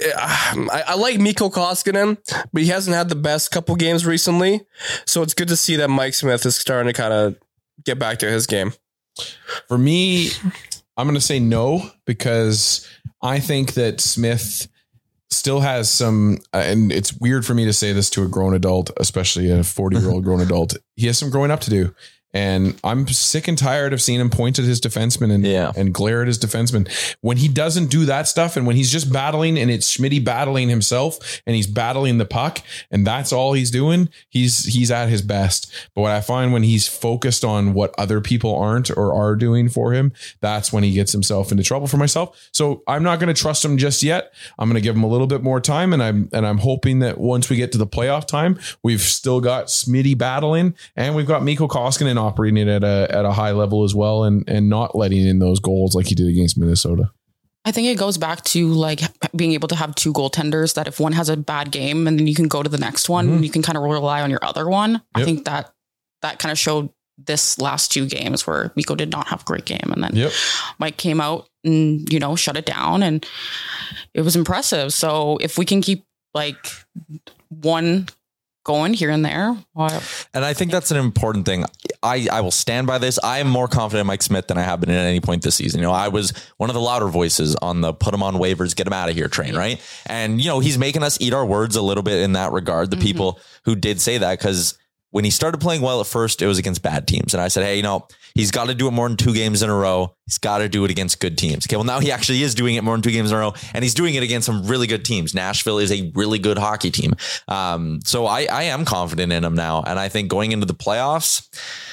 I like Mikko Koskinen, but he hasn't had the best couple games recently. So it's good to see that Mike Smith is starting to kind of get back to his game. For me, I'm going to say no, because I think that Smith still has some, and it's weird for me to say this to a grown adult, especially a 40-year-old grown adult. He has some growing up to do. And I'm sick and tired of seeing him point at his defenseman and glare at his defenseman. When he doesn't do that stuff, and when he's just battling, and it's Schmitty battling himself, and he's battling the puck, and that's all he's doing, he's at his best. But what I find when he's focused on what other people aren't or are doing for him, that's when he gets himself into trouble for myself. So I'm not going to trust him just yet. I'm going to give him a little bit more time, and I'm hoping that once we get to the playoff time, we've still got Schmitty battling, and we've got Mikko Koskinen operating it at a high level as well, and not letting in those goals like he did against Minnesota. I think it goes back to being able to have two goaltenders that if one has a bad game and then you can go to the next one and you can kind of rely on your other one. Yep. I think that kind of showed this last two games where Mikko did not have a great game, and then Mike came out and shut it down, and it was impressive. So if we can keep one going here and there. And I think that's an important thing. I will stand by this. I am more confident in Mike Smith than I have been at any point this season. I was one of the louder voices on the put him on waivers, get him out of here train, right? And, he's making us eat our words a little bit in that regard. The people who did say that, because when he started playing well at first, it was against bad teams. And I said, hey, he's got to do it more than 2 games in a row. He's got to do it against good teams. Okay, well, now he actually is doing it more than 2 games in a row, and he's doing it against some really good teams. Nashville is a really good hockey team. So I am confident in him now. And I think going into the playoffs,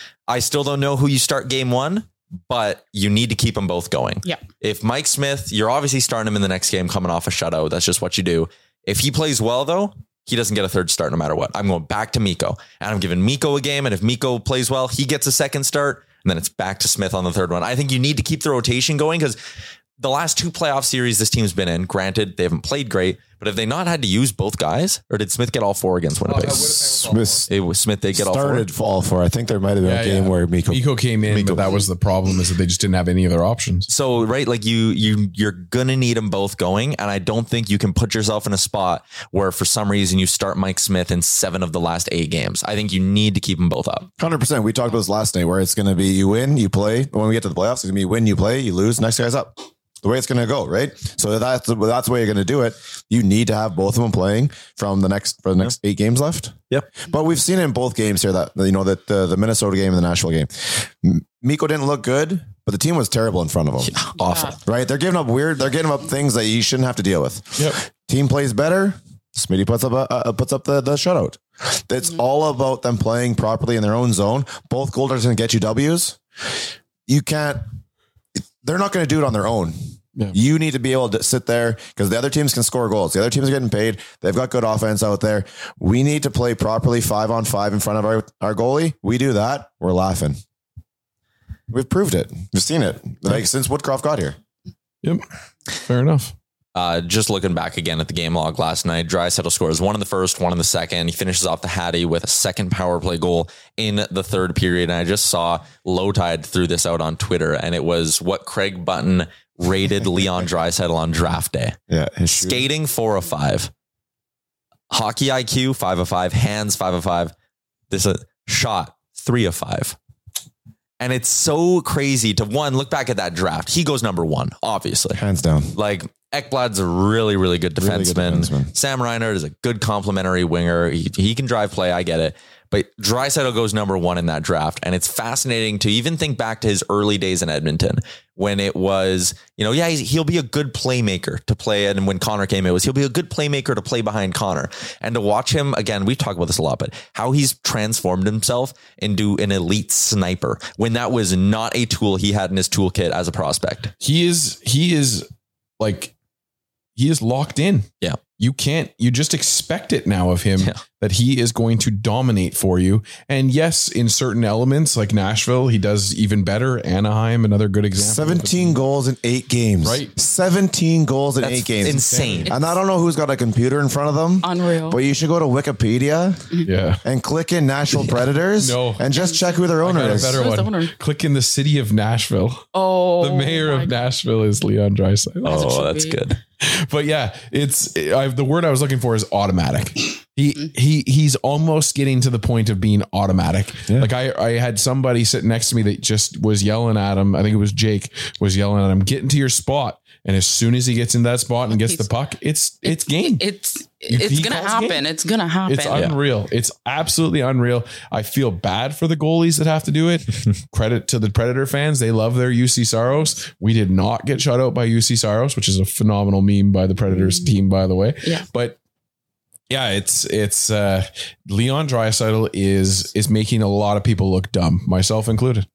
I still don't know who you start game 1, but you need to keep them both going. Yeah. If Mike Smith, you're obviously starting him in the next game coming off a shutout. That's just what you do. If he plays well, though, he doesn't get a third start no matter what. I'm going back to Mikko, and I'm giving Mikko a game. And if Mikko plays well, he gets a second start, and then it's back to Smith on the third one. I think you need to keep the rotation going, because the last 2 playoff series this team's been in, granted, they haven't played great, but have they not had to use both guys? Or did Smith get all 4 against Winnipeg? Smith they get all 4? Started all 4. I think there might have been a game where Mikko came in, but that was the problem, is that they just didn't have any other options. So, right, you're going to need them both going, and I don't think you can put yourself in a spot where for some reason you start Mike Smith in 7 of the last 8 games. I think you need to keep them both up. 100%. We talked about this last night, where it's going to be you win, you play. When we get to the playoffs, it's going to be you win, you play, you lose, next guy's up. The way it's going to go, right? So that's the way you're going to do it. You need to have both of them playing for the next 8 games left. Yep. But we've seen it in both games here that the Minnesota game and the Nashville game. Mikko didn't look good, but the team was terrible in front of him. Yeah, awful. Right? They're giving up things that you shouldn't have to deal with. Yep. Team plays better. Smitty puts up the shutout. It's all about them playing properly in their own zone. Both goaltenders can get you W's. You can't. They're not going to do it on their own. Yeah. You need to be able to sit there, because the other teams can score goals. The other teams are getting paid. They've got good offense out there. We need to play properly 5-on-5 in front of our goalie. We do that, we're laughing. We've proved it. We've seen it. Like since Woodcroft got here. Yep. Fair enough. Just looking back again at the game log last night, Draisaitl scores one in the first, one in the second. He finishes off the Hattie with a second power play goal in the third period. And I just saw Low Tide threw this out on Twitter, and it was what Craig Button rated Leon Draisaitl on draft day. Yeah. Skating 4 of 5. Hockey IQ 5 of 5. Hands 5 of 5. This shot 3 of 5. And it's so crazy to look back at that draft. He goes number 1, obviously. Hands down. Like Ekblad's a really, really good defenseman. Sam Reinhart is a good complementary winger. He can drive play. I get it. But Draisaitl goes number 1 in that draft. And it's fascinating to even think back to his early days in Edmonton when it was, he'll be a good playmaker to play. And when Connor came, he'll be a good playmaker to play behind Connor. And to watch him, again, we've talked about this a lot, but how he's transformed himself into an elite sniper when that was not a tool he had in his toolkit as a prospect. He is locked in. Yeah. You just expect it now of him that he is going to dominate for you. And yes, in certain elements like Nashville, he does even better. Anaheim, another good example. 17 goals in 8 games. Right. 17 goals in 8 games. Insane. And I don't know who's got a computer in front of them. Unreal. But you should go to Wikipedia and click in Nashville Predators and just check who their owner is. Better one. Click in the city of Nashville. Oh, the mayor of Nashville is Leon Draisaitl. Oh, that's good. But yeah, the word I was looking for is automatic. He's almost getting to the point of being automatic. Yeah. Like I had somebody sitting next to me that just was yelling at him. I think it was Jake was yelling at him, get into your spot. And as soon as he gets in that spot and gets the puck, it's game. It's going to happen. Game. It's going to happen. It's unreal. It's absolutely unreal. I feel bad for the goalies that have to do it. Credit to the Predator fans. They love their UC Saros. We did not get shut out by UC Saros, which is a phenomenal meme by the Predators team, by the way. Yeah. But yeah, it's Leon Draisaitl is making a lot of people look dumb, myself included.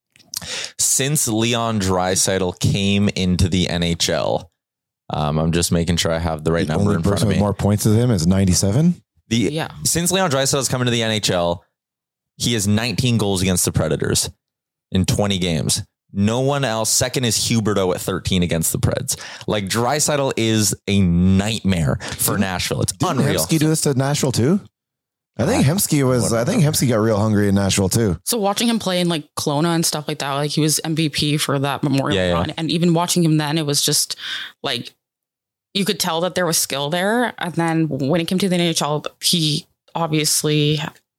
Since Leon Draisaitl came into the NHL, I'm just making sure I have the right number in front of me. With more points than him is 97. Since Leon Draisaitl has come into the NHL, he has 19 goals against the Predators in 20 games. No one else. Second is Huberdeau at 13 against the Preds. Like Draisaitl is a nightmare for Nashville. It's unreal. Hemsky do this to Nashville too? I think Hemsky got real hungry in Nashville too. So watching him play in like Kelowna and stuff like that, like he was MVP for that Memorial run. And even watching him then, it was just like, you could tell that there was skill there. And then when it came to the NHL, he obviously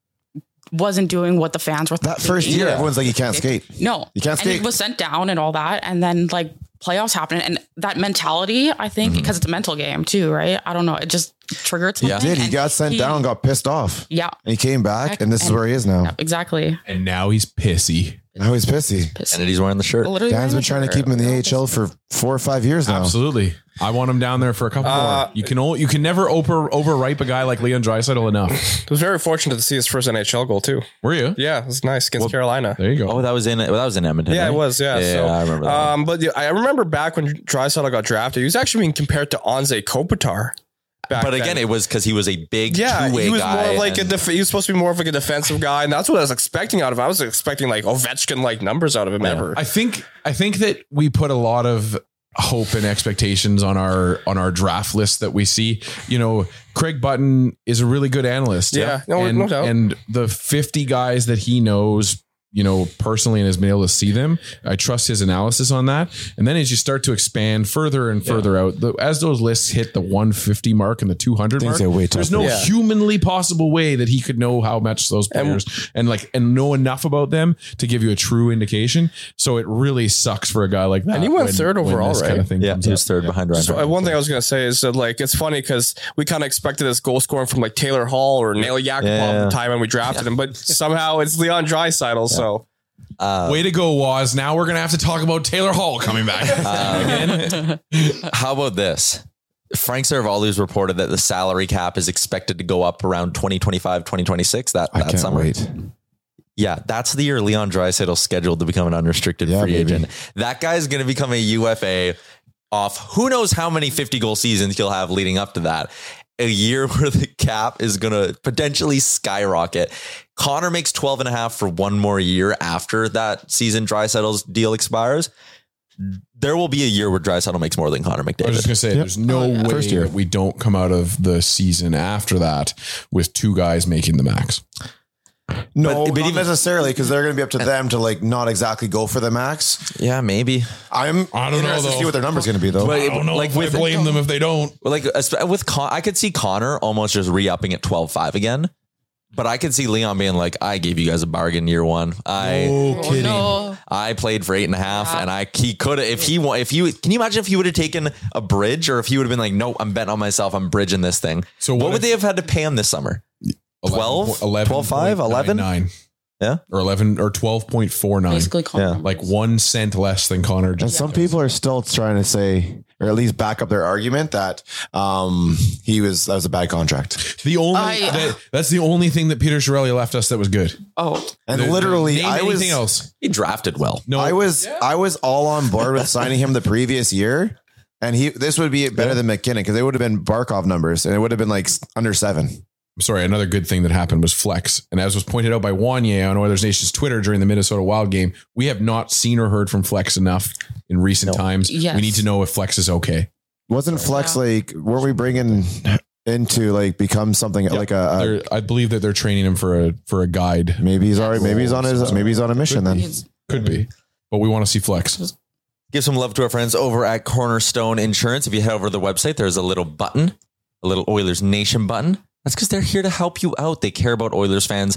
wasn't doing what the fans were that first year. Everyone's like, you can't skate. No, you can't skate. And he was sent down and all that. And then like playoffs happened, and that mentality, I think, because it's a mental game too, right? I don't know. It just triggered something. Yeah, he got sent down, got pissed off. Yeah. And he came back, and this is where he is now. Yeah, exactly. And now he's pissy. Now he's pissy. And he's wearing the shirt. Dan's been trying to keep him in the AHL for 4 or 5 years now. Absolutely. I want him down there for a couple more. You can never overripe a guy like Leon Draisaitl enough. I was very fortunate to see his first NHL goal too. Were you? Yeah, it was nice against Carolina. There you go. Oh, that was in Edmonton. Yeah, right? it was. Yeah, so, I remember that. But I remember back when Draisaitl got drafted, he was actually being compared to Anze Kopitar. But again, it was because he was a big two-way he was guy. More of like he was supposed to be more of like a defensive guy, and that's what I was expecting out of him. I was expecting like Ovechkin-like numbers out of him ever. I think that we put a lot of hope and expectations on our draft list that we see. You know, Craig Button is a really good analyst. Yeah, no doubt. And the 50 guys that he knows, you know, personally and has been able to see them, I trust his analysis on that. And then as you start to expand further and further out, as those lists hit the 150 mark and the 200 mark, there's no humanly possible way that he could know how much those players and know enough about them to give you a true indication. So it really sucks for a guy like that. And he went third overall, right? Kind of thing he was third behind Ryan. So one thing I was going to say is that like, it's funny because we kind of expected this goal scoring from like Taylor Hall or Nail Yakupov at the time when we drafted him, but somehow it's Leon Draisaitl. So way to go, Waz. Now we're going to have to talk about Taylor Hall coming back again. How about this? Frank Saravalli's reported that the salary cap is expected to go up around 2025, 2026. That summer. Wait. Yeah, that's the year Leon Draisaitl scheduled to become an unrestricted free agent. That guy's going to become a UFA off who knows how many 50-goal seasons he'll have leading up to that. a year where the cap is going to potentially skyrocket. Connor makes 12.5 for one more year after that season Draisaitl's deal expires. There will be a year where Draisaitl makes more than Connor McDavid. I was just going to say, there's no way First year. we don't come out of the season after that with two guys making the max. No, but not even necessarily, because they're going to be up to them to like not exactly go for the max. Yeah, maybe. I don't know though. to see what their number's going to be though. But I don't know like if I with blame them if they don't. like with I could see Connor almost just re-upping at 12.5 again. But I could see Leon being like, I gave you guys a bargain year one. I played for 8.5 and he could have, can you imagine if he would have taken a bridge, or if he would have been like, no, I'm betting on myself. I'm bridging this thing. So what would they have had to pay him this summer? 12, 12.5, 11? 9. Yeah. Or 11 or 12.49. Basically, Connor. Like 1 cent less than Connor. And some people are still trying to say, or at least back up their argument that that was a bad contract. That's the only thing that Peter Chiarelli left us that was good. Oh, And literally, Name I was anything else. He drafted well. No, I was all on board with signing him the previous year, and this would be better than McKinnon because it would have been Barkov numbers, and it would have been like under 7. Sorry, another good thing that happened was Flex. And as was pointed out by Wanye on Oilers Nation's Twitter during the Minnesota Wild game, we have not seen or heard from Flex enough in recent times. Yes. We need to know if Flex is okay. Wasn't Flex weren't we bringing into like become something like I believe that they're training him for a guide. maybe he's already maybe he's on a mission then. Could be, but we want to see Flex. Give some love to our friends over at Cornerstone Insurance. If you head over to the website, there's a little button, a little Oilers Nation button. That's because they're here to help you out. They care about Oilers fans.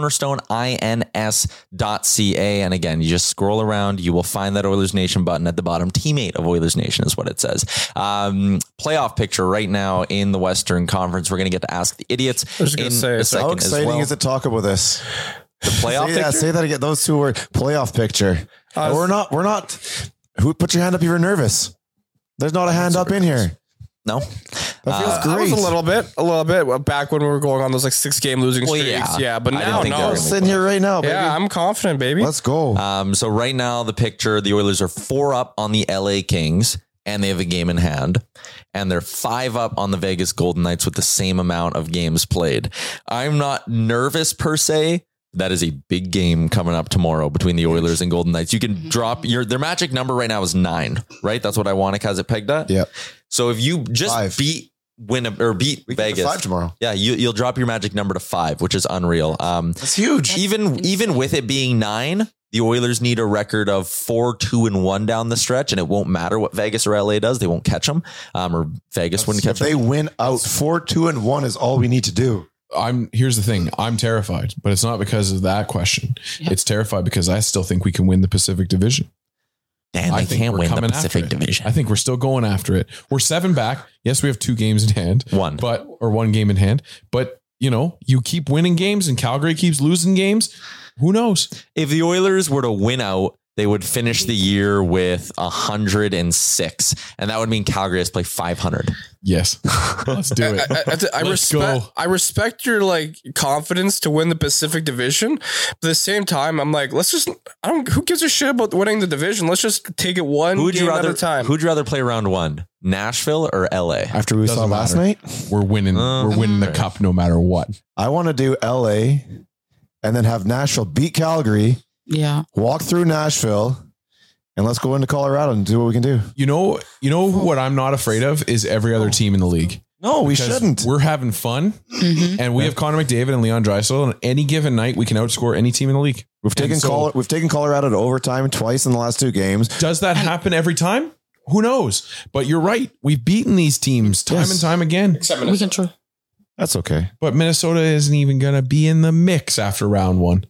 CornerstoneINS.ca. And again, you just scroll around. You will find that Oilers Nation button at the bottom. Teammate of Oilers Nation is what it says. Playoff picture right now in the Western Conference. We're going to get to Ask the Idiots in a second. How exciting is it to talk about this? The playoff picture? Say that again. Those two words. Playoff picture. We're not. Who put your hand up if you're nervous? There's not a hand up in here. No. That feels great. I was a little bit back when we were going on those like 6-game losing streaks. Yeah, but now, I'm sitting here right now, baby. Yeah, I'm confident, baby. Let's go. So right now, the picture, the Oilers are 4 up on the LA Kings, and they have a game in hand. And they're 5 up on the Vegas Golden Knights with the same amount of games played. I'm not nervous per se. That is a big game coming up tomorrow between the Oilers and Golden Knights. You can drop their magic number right now is 9, right? That's what Iwanek has it pegged at. Yeah. So if you just beat Vegas 5 tomorrow, yeah, you'll drop your magic number to 5, which is unreal. That's huge. Even with it being 9, the Oilers need a record of 4-2-1 down the stretch, and it won't matter what Vegas or LA does; they won't catch them, or Vegas wouldn't catch them. They win out. 4-2-1 is all we need to do. Here's the thing. I'm terrified, but it's not because of that question. Yeah. It's terrified because I still think we can win the Pacific Division. Dan, they can't win the Pacific Division. I think we're still going after it. We're 7 back. Yes, we have 2 games in hand. 1 game in hand. But you keep winning games and Calgary keeps losing games. Who knows? If the Oilers were to win out, they would finish the year with 106, and that would mean Calgary has to play 500. Yes, let's do it. I respect your confidence to win the Pacific Division, but at the same time, I'm like, who gives a shit about winning the division? Let's just take it one game at a time. Who'd you rather play round 1, Nashville or LA? After we saw last night, we're winning. We're winning the cup no matter what. I want to do LA, and then have Nashville beat Calgary. Yeah. Walk through Nashville and let's go into Colorado and do what we can do. You know what I'm not afraid of is every other team in the league. No, we shouldn't. We're having fun, and we have Connor McDavid and Leon Draisaitl. On any given night, we can outscore any team in the league. We've taken Colorado to overtime twice in the last 2 games. Does that happen every time? Who knows? But you're right. We've beaten these teams time and time again. We can try. That's okay. But Minnesota isn't even going to be in the mix after round 1.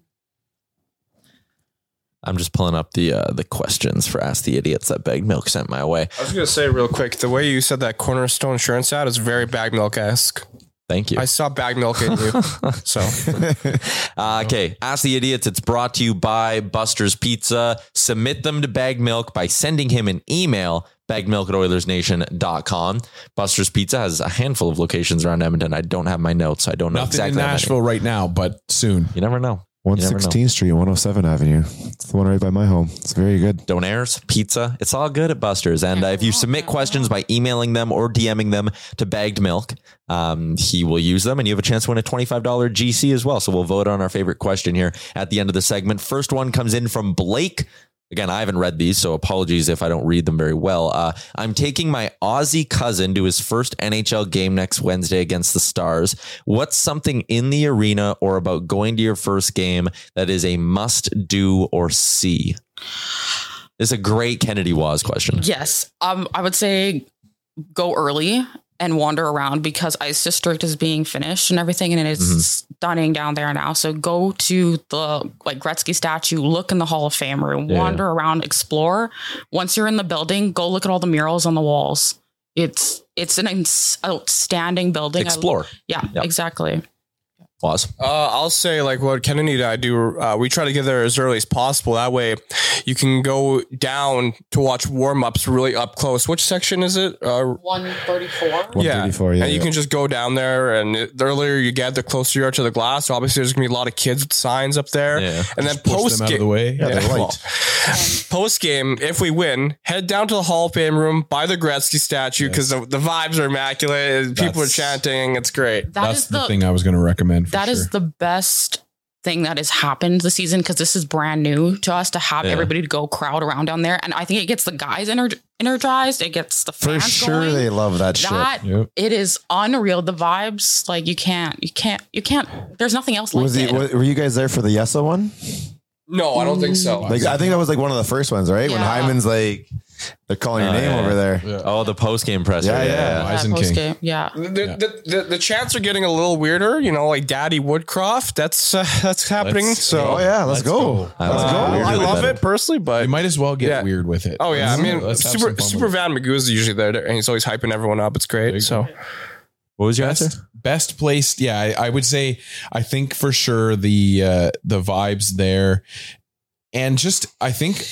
I'm just pulling up the questions for Ask the Idiots that Bag Milk sent my way. I was going to say real quick, the way you said that Cornerstone Insurance ad is very Bag Milk-esque. Thank you. I saw Bag Milk in you. So, okay. Ask the Idiots. It's brought to you by Buster's Pizza. Submit them to Bag Milk by sending him an email, bagmilk@oilersnation.com. Buster's Pizza has a handful of locations around Edmonton. I don't have my notes. So I don't know Nothing exactly. in Nashville right now, but soon. You never know. 116th Street, 107 Avenue. It's the one right by my home. It's very good. Donairs, pizza. It's all good at Buster's. And if you submit questions by emailing them or DMing them to Bagged Milk, he will use them and you have a chance to win a $25 GC as well. So we'll vote on our favorite question here at the end of the segment. First one comes in from Blake. Again, I haven't read these, so apologies if I don't read them very well. I'm taking my Aussie cousin to his first NHL game next Wednesday against the Stars. What's something in the arena or about going to your first game that is a must do or see? It's a great Kennedy Waz question. Yes. I would say go early and wander around because Ice District is being finished and everything, and it's stunning down there now. So go to the Gretzky statue, look in the Hall of Fame room, wander around, explore. Once you're in the building, go look at all the murals on the walls. It's an outstanding building. Explore. Exactly. Waz? I'll say what Kennedy and I do. We try to get there as early as possible. That way you can go down to watch warm-ups really up close. Which section is it? 134. 134, and you can just go down there, and the earlier you get, the closer you are to the glass. So obviously there's going to be a lot of kids with signs up there. Yeah. And then push them out of the way. Post game, if we win, head down to the Hall of Fame room, by the Gretzky statue, because the vibes are immaculate. People are chanting. It's great. That's the thing I was going to recommend. That is the best thing that has happened this season, because this is brand new to us to have everybody to go crowd around down there. And I think it gets the guys energized. It gets the fans For sure going. they love that shit. It is unreal. The vibes, you can't, there's nothing else like it. Were you guys there for the Yessa one? No, I don't think so. I think that was one of the first ones, right? When Hyman's they're calling your name over there. Yeah. Oh, the post-game press. Post-game. Yeah. The chants are getting a little weirder, Daddy Woodcroft. That's happening. Let's go. I love it personally, but you might as well get weird with it. Oh yeah. I mean, Super Van Magoo is usually there and he's always hyping everyone up. It's great. So what was your answer? Best placed. Yeah, I would say, I think for sure the vibes there, and just, I think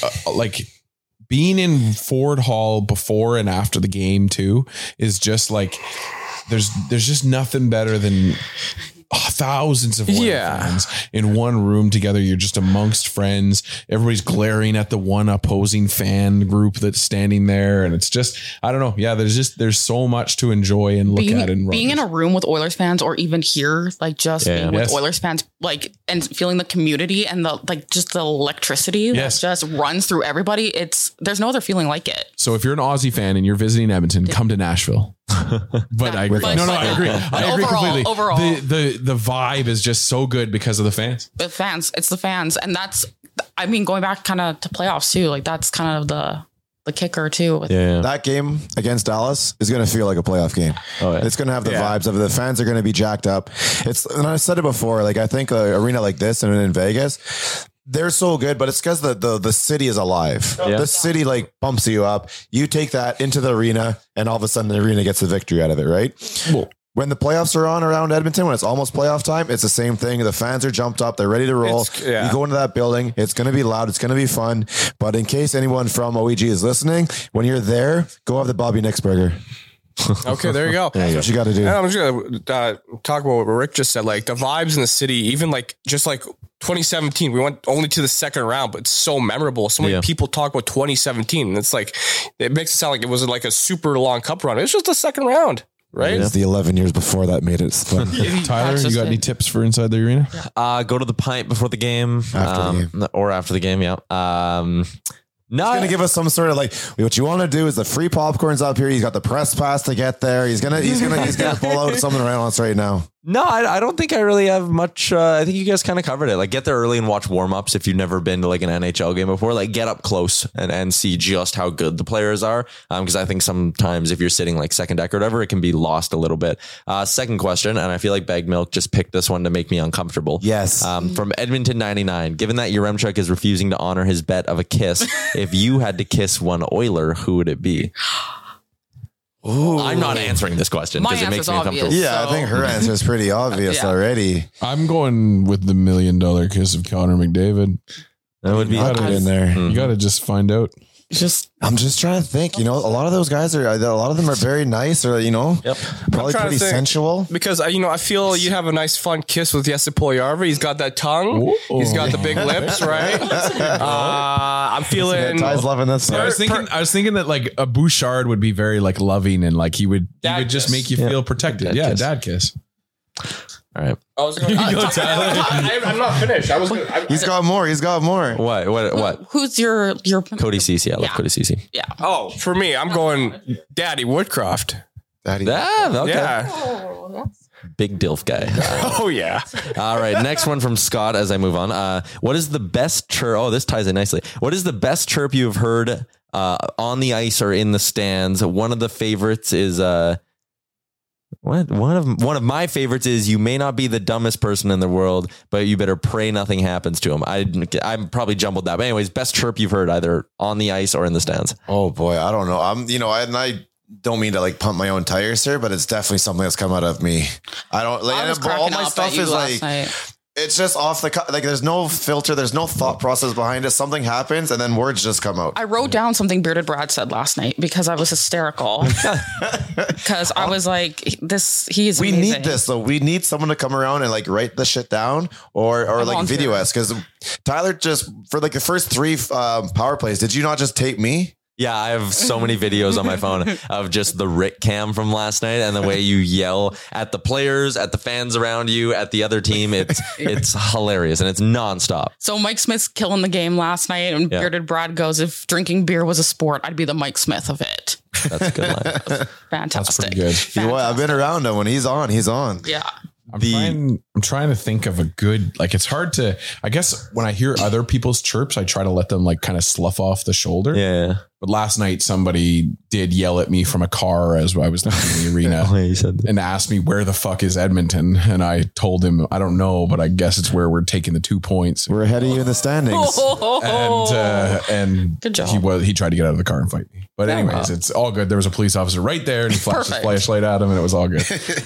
being in Ford Hall before and after the game too is just there's just nothing better than thousands of fans in one room together. You're just amongst friends. Everybody's glaring at the one opposing fan group that's standing there. And it's just, I don't know. Yeah. There's so much to enjoy and look at. And being in a room with Oilers fans, or even here, being with Oilers fans, and feeling the community and just the electricity that just runs through everybody. There's no other feeling like it. So if you're an Aussie fan and you're visiting Edmonton, come to Nashville. But I agree. I agree. I agree completely. Overall, the vibe is just so good because of the fans. It's the fans, and that's, going back kind of to playoffs too. That's kind of the kicker too. That game against Dallas is going to feel like a playoff game. It's going to have the vibes of the fans are going to be jacked up. And I said it before. I think an arena like this and in Vegas, they're so good, but it's because the city is alive. The city pumps you up. You take that into the arena, and all of a sudden the arena gets the victory out of it, right? Cool. When the playoffs are on around Edmonton, when it's almost playoff time, it's the same thing. The fans are jumped up. They're ready to roll. You go into that building. It's going to be loud. It's going to be fun. But in case anyone from OEG is listening, when you're there, go have the Bobby Nix burger. Okay, there you go. That's what you got to do. And I'm just going to talk about what Rick just said. The vibes in the city, even 2017, we went only to the second round, but it's so memorable. So many people talk about 2017. And it's it makes it sound like it was a super long cup run. It's just the second round. Right. It's the 11 years before that made it fun. Tyler, you got any tips for inside the arena? Go to the pint before the game, or after the game. Yeah. No, he's going to give us some sort of what you want to do is the free popcorn's up here. He's got the press pass to get there. He's going to pull out something right on us right now. No, I don't think I really have much. I think you guys kind of covered it. Get there early and watch warm-ups if you've never been to an NHL game before. Get up close and see just how good the players are. Because I think sometimes if you're sitting second deck or whatever, it can be lost a little bit. Second question, and I feel like Bagged Milk just picked this one to make me uncomfortable. Yes. From Edmonton 99, given that Yaremchuk is refusing to honor his bet of a kiss, if you had to kiss one Oiler, who would it be? Ooh. I'm not answering this question because it makes me uncomfortable. Yeah, I think her answer is pretty obvious already. I'm going with the $1 million kiss of Connor McDavid. That would be in there. You got to just find out. I'm just trying to think. A lot of those guys a lot of them are very nice, or probably pretty sensual. Because I feel you have a nice fun kiss with Jesse Puljujärvi. He's got that tongue. Ooh. He's got the big lips, right? I'm feeling. Ty's loving this. I was thinking that like a Bouchard would be very like loving, and like he would just make you feel protected. Dad kiss. All right. I was going I'm not finished. He's got more. What? Who's your Cody Ceci? I love Cody Ceci. Yeah. Oh, for me, I'm going Daddy Woodcroft. Daddy. Okay. Yeah. Big DILF guy. Oh yeah. All right. Next one from Scott as I move on. What is the best chirp? Oh, this ties in nicely. What is the best chirp you've heard on the ice or in the stands? One of the favorites is one of my favorites is, you may not be the dumbest person in the world, but you better pray nothing happens to him. I'm probably jumbled that. But anyways, best chirp you've heard either on the ice or in the stands. Oh boy. I don't know. I don't mean to like pump my own tires here, but it's definitely something that's come out of me. I don't like all my stuff is like it's just off the cut. Like there's no filter. There's no thought process behind it. Something happens and then words just come out. I wrote down something Bearded Brad said last night because I was hysterical. Because I was like, he is amazing. We need this though. We need someone to come around and like write the shit down or like video us. Because Tyler just for like the first 3 power plays, did you not just tape me? Yeah, I have so many videos on my phone of just the Rick cam from last night and the way you yell at the players, at the fans around you, at the other team. It's hilarious and it's nonstop. So Mike Smith's killing the game last night, and Bearded Brad goes, if drinking beer was a sport, I'd be the Mike Smith of it. That's a good line. Fantastic. That's pretty good. I've been around him. When he's on, he's on. Yeah. I'm trying to think of a good, like, it's hard to, I guess when I hear other people's chirps, I try to let them like kind of slough off the shoulder. Yeah. But last night somebody did yell at me from a car as I was leaving the arena and asked me, where the fuck is Edmonton? And I told him, I don't know, but I guess it's where we're taking the 2 points. We're ahead of you in the standings. And good job. He tried to get out of the car and fight me. But anyways, It's all good. There was a police officer right there and he flashed his flashlight at him and it was all good.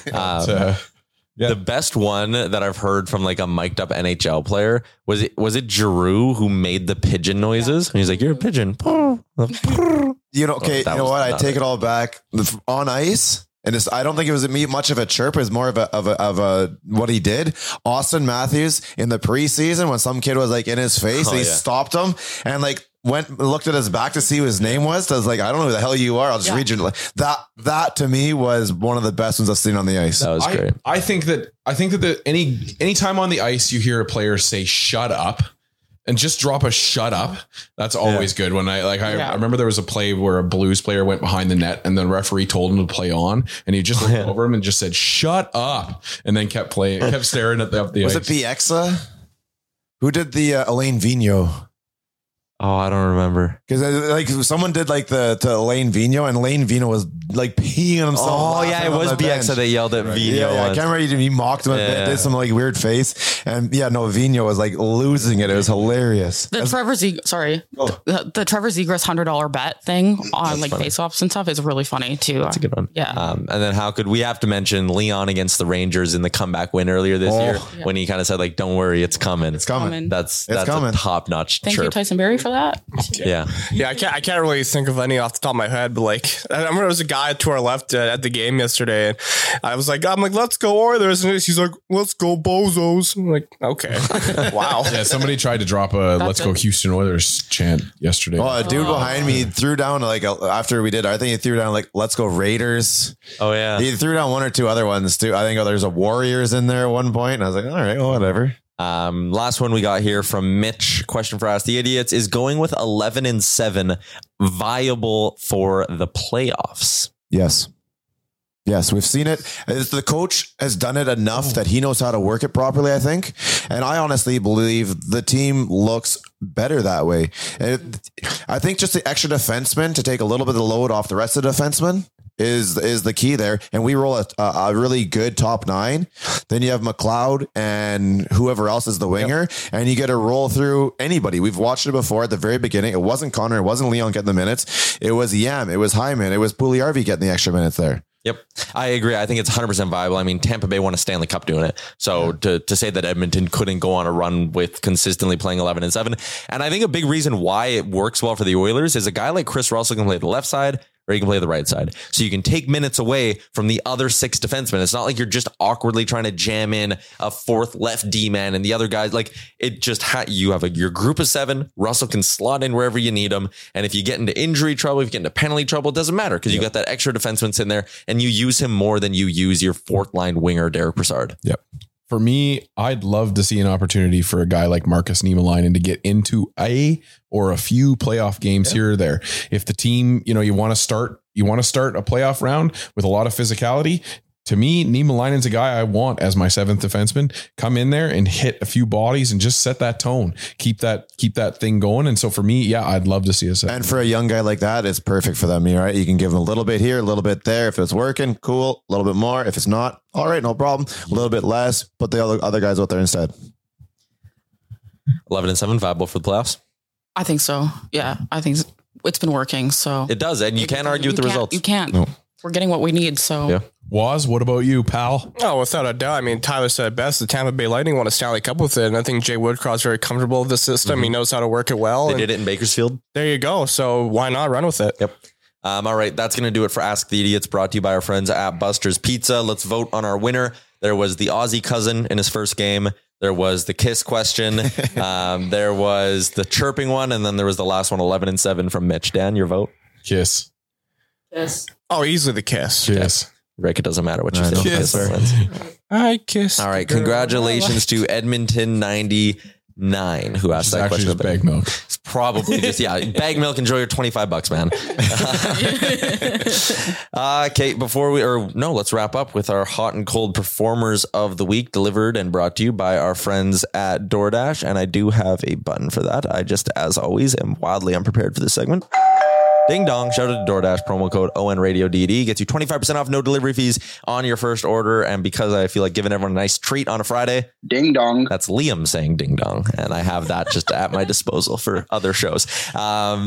The best one that I've heard from like a mic'd up NHL player was it Giroux who made the pigeon noises? And he's like, "You're a pigeon." You know what? I take it all back. On ice, and I don't think it was much of a chirp. It was more of a what he did. Austin Matthews in the preseason when some kid was like in his face, and he stopped him and like looked at his back to see who his name was. I was like, I don't know who the hell you are. I'll just read you. That to me was one of the best ones I've seen on the ice. That was great. I think that any time on the ice you hear a player say "shut up" and just drop a "shut up," that's always good. When I remember there was a play where a Blues player went behind the net and the referee told him to play on, and he just looked over him and just said "shut up" and then kept playing, kept staring at the was ice. Was it Bieksa? Who did the Alain Vigneault? Oh, I don't remember. Because like someone did like to Alain Vigneault, and Alain Vigneault was like peeing on himself. Oh yeah, it was Bieksa that yelled at Vigneault. Yeah, I can't remember. He mocked him. Did some like weird face, and Vigneault was like losing it. It was hilarious. The Trevor Zegras $100 bet thing on like face-offs and stuff is really funny too. That's a good one. Yeah. And then how could we have to mention Leon against the Rangers in the comeback win earlier this year when he kind of said like, "Don't worry, it's coming. It's coming." That's coming. A top-notch Thank chirp. you, Tyson Berry, for that. Yeah. I can't really think of any off the top of my head, but like I remember there was a guy to our left at the game yesterday, and I'm like, "Let's go Oilers," and he's like, "Let's go Bozos." I'm like, okay, wow. Yeah, somebody tried to drop a "Let's go Houston Oilers" chant yesterday. Oh, a dude behind me threw down like after we did. I think he threw down like "Let's go Raiders." Oh yeah, he threw down 1 or 2 other ones too. I think there's a Warriors in there at one point, and I was like, all right, well, whatever. Last one we got here from Mitch. Question for Ask the Idiots: is going with 11-7 viable for the playoffs? Yes, we've seen it. The coach has done it enough that he knows how to work it properly, I think. And I honestly believe the team looks better that way. I think just the extra defenseman to take a little bit of the load off the rest of the defensemen is the key there. And we roll a really good top 9. Then you have McLeod and whoever else is the winger, and you get to roll through anybody. We've watched it before at the very beginning. It wasn't Connor. It wasn't Leon getting the minutes. It was Yam. It was Hyman. It was Puljujärvi getting the extra minutes there. Yep. I agree. I think it's 100% viable. I mean, Tampa Bay won a Stanley Cup doing it. So to say that Edmonton couldn't go on a run with consistently playing 11-7. And I think a big reason why it works well for the Oilers is a guy like Chris Russell can play the left side or he can play the right side. So you can take minutes away from the other 6 defensemen. It's not like you're just awkwardly trying to jam in a 4th left D man and the other guys. Like it just you have your group of 7. Russell can slot in wherever you need him. And if you get into injury trouble, if you get into penalty trouble, it doesn't matter because you got that extra defenseman sitting there and you use him more than you use your 4th line winger, Derek Brassard. Yep. For me, I'd love to see an opportunity for a guy like Marcus Niemelainen to get into a few playoff games here or there. If the team, you want to start a playoff round with a lot of physicality. To me, Niemelainen's a guy I want as my 7th defenseman. Come in there and hit a few bodies and just set that tone. Keep that thing going. And so for me, I'd love to see us. And for a young guy like that, it's perfect for them. Right? You can give them a little bit here, a little bit there. If it's working, cool. A little bit more. If it's not, all right, no problem. A little bit less. Put the other guys out there instead. 11-7 viable for the playoffs. I think so. Yeah, I think it's been working. So it does, and you can't argue with the results. You can't. No. We're getting what we need. So. Yeah. Waz, what about you, pal? Oh, without a doubt. I mean, Tyler said it best. The Tampa Bay Lightning won a Stanley Cup with it. And I think Jay Woodcroft's very comfortable with the system. Mm-hmm. He knows how to work it well. They did it in Bakersfield. There you go. So why not run with it? Yep. All right. That's going to do it for Ask the Idiots, brought to you by our friends at Buster's Pizza. Let's vote on our winner. There was the Aussie cousin in his first game. There was the kiss question. There was the chirping one. And then there was the last one, 11-7 from Mitch. Dan, your vote? Kiss. Kiss. Oh, easily the kiss. Kiss. Rick, it doesn't matter what you say. Kiss. I kiss. All right. Congratulations to Edmonton 99, who asked that question. Just bag milk. It's probably just, bag milk. Enjoy your $25, man. Kate, let's wrap up with our hot and cold performers of the week, delivered and brought to you by our friends at DoorDash. And I do have a button for that. I just, as always, am wildly unprepared for this segment. Ding dong. Shout out to DoorDash. Promo code ONRadioDD gets you 25% off, no delivery fees on your first order. And because I feel like giving everyone a nice treat on a Friday. Ding dong. That's Liam saying ding dong. And I have that just at my disposal for other shows. We eat our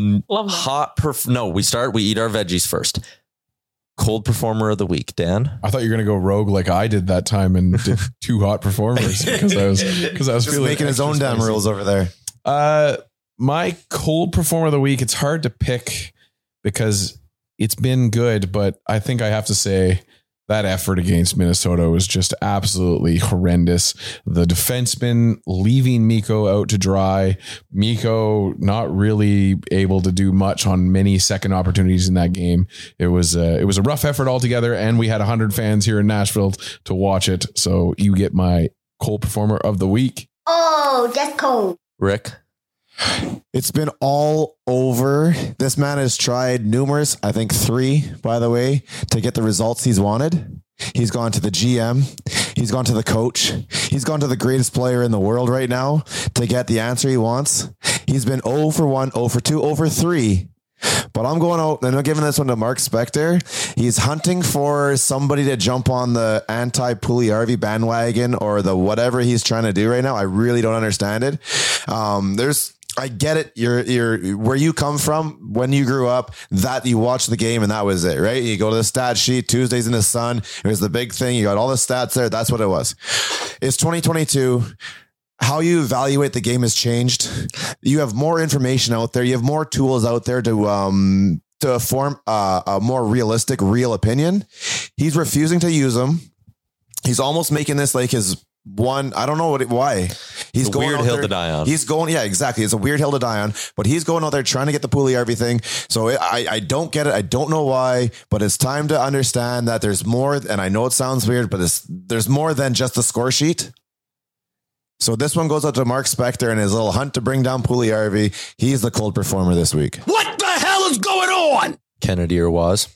veggies first. Cold performer of the week, Dan. I thought you were going to go rogue like I did that time and did 2 hot performers because I was just feeling making his own damn rules over there. My cold performer of the week, it's hard to pick because it's been good, but I think I have to say that effort against Minnesota was just absolutely horrendous. The defenseman leaving Mikko out to dry, Mikko not really able to do much on many second opportunities in that game. It was a rough effort altogether, and we had 100 fans here in Nashville to watch it. So you get my cold performer of the week. Oh, that's cold. Rick? It's been all over. This man has tried numerous, I think 3, by the way, to get the results he's wanted. He's gone to the GM. He's gone to the coach. He's gone to the greatest player in the world right now to get the answer he wants. He's been 0 for 1, 0 for 2, 0 for 3. But I'm going out and I'm giving this one to Mark Spector. He's hunting for somebody to jump on the anti-Puljujarvi bandwagon or the whatever he's trying to do right now. I really don't understand it. I get it. You're where you come from when you grew up, that you watched the game and that was it, right? You go to the stat sheet, Tuesdays in the Sun. It was the big thing. You got all the stats there. That's what it was. It's 2022. How you evaluate the game has changed. You have more information out there. You have more tools out there to form a more realistic, real opinion. He's refusing to use them. He's almost making this like his one. I don't know why. He's a going weird hill to die on. He's going, yeah, exactly. It's a weird hill to die on, but he's going out there trying to get the Puljujarvi thing. So I don't get it. I don't know why, but it's time to understand that there's more. And I know it sounds weird, but there's more than just the score sheet. So this one goes out to Mark Spector and his little hunt to bring down Puljujarvi. He's the cold performer this week. What the hell is going on? Kennedy or Waz?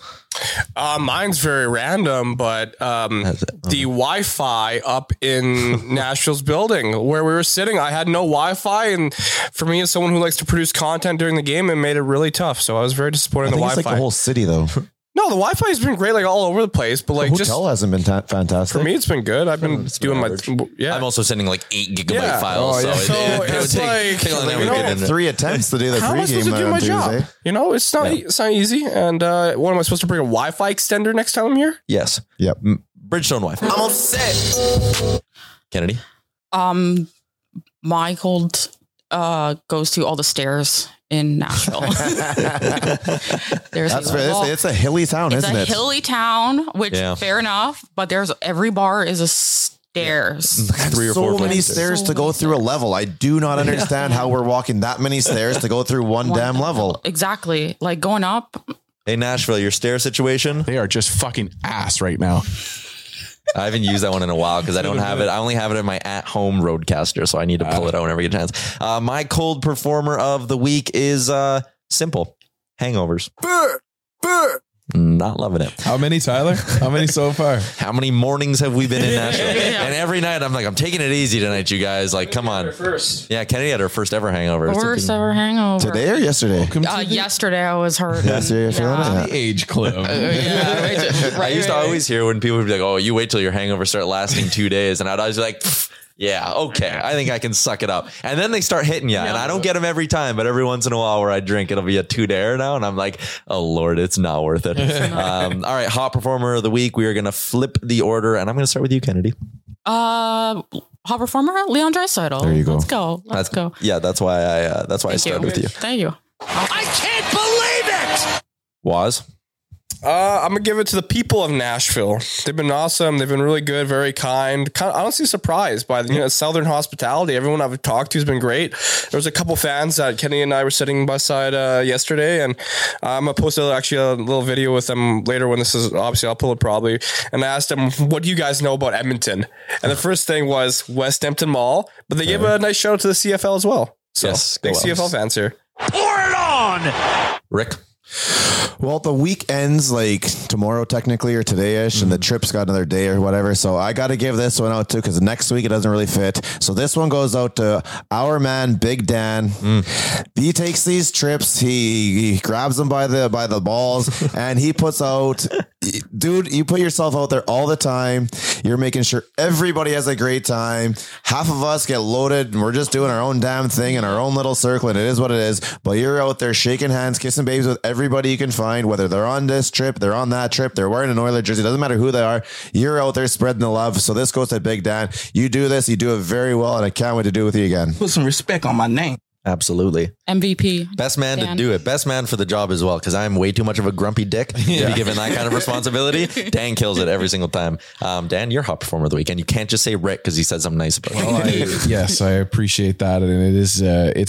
Mine's very random, but the Wi-Fi up in Nashville's building where we were sitting, I had no Wi-Fi, and for me as someone who likes to produce content during the game, it made it really tough. So I was very disappointed in the Wi-Fi. It's like the whole city, though. No, the Wi-Fi has been great, like all over the place, but like the hotel hasn't been fantastic. For me, it's been good. I've been doing my I'm also sending like 8 gigabyte files. So it's like 3 attempts to do the how am I supposed to do my job? You know, it's not easy. And what am I supposed to bring a Wi-Fi extender next time I'm here? Yes. Yep. Bridgestone Wi-Fi. I'm upset. Kennedy. My cold goes to all the stairs in Nashville. It's a hilly town, isn't it? It's a hilly town, which fair enough, but every bar is a stairs. 3 or 4 so many stairs to go through a level. I do not understand how we're walking that many stairs to go through one damn level. Exactly. Like going up. Hey, Nashville, your stair situation? They are just fucking ass right now. I haven't used that one in a while because I don't have it. I only have it in my at-home Roadcaster, so I need to pull it out whenever I get a chance. My cold performer of the week is simple. Hangovers. Not loving it. How many, Tyler? How many so far? How many mornings have we been in Nashville? And every night I'm like, I'm taking it easy tonight, you guys. Like, come on. Yeah, Kennedy had her first ever hangover. First ever hangover. Today or yesterday? Yesterday I was hurt. Yesterday, the age club. I used to always hear when people would be like, oh, you wait till your hangover start lasting 2 days. And I'd always be like, yeah, okay. I think I can suck it up. And then they start hitting you. And I don't get them every time, but every once in a while where I drink, it'll be a 2-dayer now. And I'm like, oh, Lord, it's not worth it. All right. Hot performer of the week. We are going to flip the order. And I'm going to start with you, Kennedy. Hot performer, Leon Draisaitl. There you go. Let's go. Yeah, that's why I started with you. Thank you. I can't believe it! Waz? I'm gonna give it to the people of Nashville. They've been awesome. They've been really good, very kind honestly surprised by the Southern hospitality. Everyone I've talked to has been great. There was a couple fans that Kenny and I were sitting beside yesterday, and I'm gonna post actually a little video with them later when this is obviously I'll pull it probably. And I asked them, what do you guys know about Edmonton? And the first thing was West Edmonton Mall, but they gave a nice shout out to the CFL as well. So yes, big CFL fans here. Pour it on! Rick? Well, the week ends like tomorrow technically or today-ish, and the trip's got another day or whatever. So I got to give this one out too because next week it doesn't really fit. So this one goes out to our man, Big Dan. He takes these trips. He grabs them by the balls and he puts out, dude, you put yourself out there all the time. You're making sure everybody has a great time. Half of us get loaded and we're just doing our own damn thing in our own little circle, and it is what it is. But you're out there shaking hands, kissing babies with everybody you can find, whether they're on this trip, they're on that trip, they're wearing an Oilers jersey, doesn't matter who they are. You're out there spreading the love. So this goes to Big Dan. You do this, you do it very well, and I can't wait to do it with you again. Put some respect on my name. Absolutely. MVP. Best man to do it. Best man for the job as well, because I'm way too much of a grumpy dick to be given that kind of responsibility. Dan kills it every single time. Dan, you're hot performer of the week, and you can't just say Rick because he said something nice about it. Yes, I appreciate that, and it is it's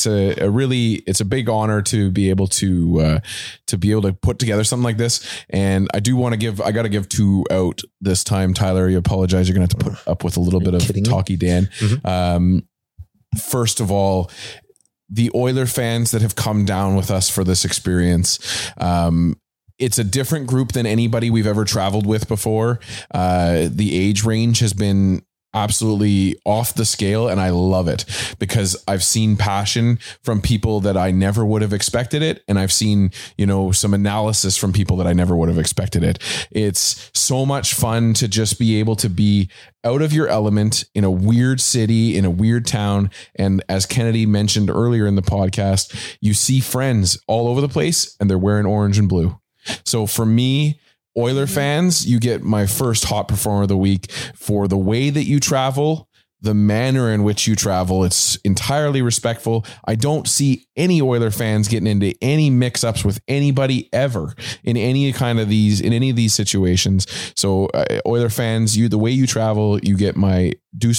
a big honor to be able to put together something like this. And I got to give 2 out this time. Tyler, you apologize. You're going to have to put up with a little bit of talky Dan. Mm-hmm. First of all, the Oiler fans that have come down with us for this experience. It's a different group than anybody we've ever traveled with before. The age range has been absolutely off the scale, and I love it because I've seen passion from people that I never would have expected it, and I've seen some analysis from people that I never would have expected it. It's so much fun to just be able to be out of your element in a weird city, in a weird town, and as Kennedy mentioned earlier in the podcast, you see friends all over the place and they're wearing orange and blue. So for me, Oiler fans, you get my first hot performer of the week for the way that you travel, the manner in which you travel. It's entirely respectful. I don't see any Oiler fans getting into any mix-ups with anybody ever in any of these situations. So Oiler fans, the way you travel, you get my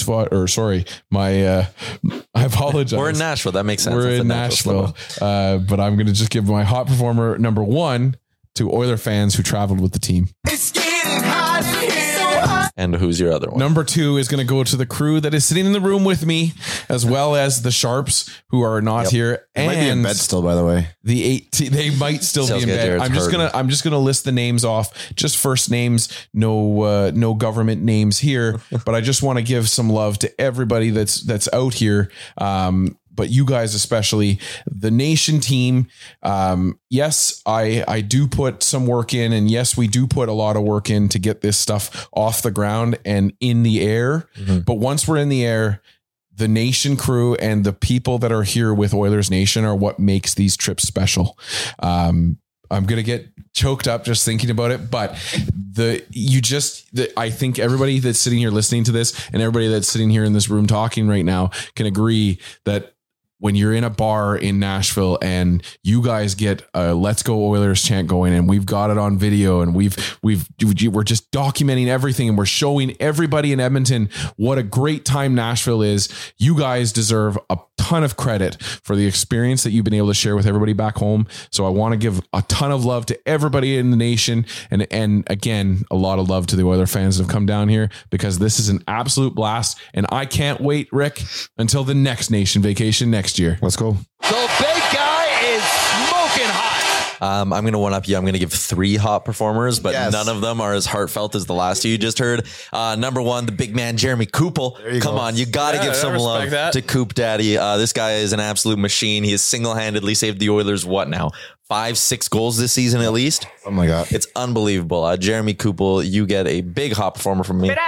I apologize. We're in Nashville. That makes sense. We're in Nashville. But I'm going to just give my hot performer number 1 to Oiler fans who traveled with the team. It's getting hot in here. And who's your other one? Number 2 is going to go to the crew that is sitting in the room with me, as well as the Sharps who are not here. They might be in bed still, by the way. They might still be in bed. I'm just gonna list the names off, just first names, no government names here. But I just want to give some love to everybody that's out here. but you guys, especially the Nation team. Yes, I do put some work in, and yes, we do put a lot of work in to get this stuff off the ground and in the air. But once we're in the air, the Nation crew and the people that are here with Oilers Nation are what makes these trips special. I'm going to get choked up just thinking about it, but I think everybody that's sitting here listening to this and everybody that's sitting here in this room talking right now can agree that when you're in a bar in Nashville and you guys get a "Let's Go Oilers" chant going, and we've got it on video, and we're just documenting everything, and we're showing everybody in Edmonton what a great time Nashville is. You guys deserve a ton of credit for the experience that you've been able to share with everybody back home. So I want to give a ton of love to everybody in the nation, and again, a lot of love to the Oiler fans that have come down here, because this is an absolute blast, and I can't wait, Rick, until the next Nation vacation next year. Let's go. The big guy is smoking hot. I'm going to one up you. I'm going to give 3 hot performers, but none of them are as heartfelt as the last 2 you just heard. Number 1, the big man, Jeremy Koopel. Come on, you got to give some love to Coop Daddy. This guy is an absolute machine. He has single-handedly saved the Oilers, 5-6 goals this season at least. Oh my God. It's unbelievable. Jeremy Koopel, you get a big hot performer from me.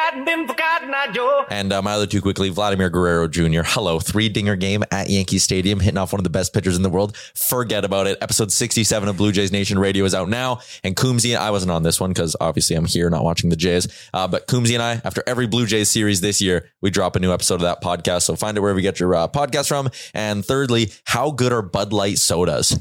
And my other 2 quickly, Vladimir Guerrero Jr. Hello, 3-dinger game at Yankee Stadium, hitting off one of the best pitchers in the world. Forget about it. Episode 67 of Blue Jays Nation Radio is out now. And Coombsy, I wasn't on this one because obviously I'm here not watching the Jays. But Coombsy and I, after every Blue Jays series this year, we drop a new episode of that podcast. So find it wherever you get your podcast from. And thirdly, how good are Bud Light sodas?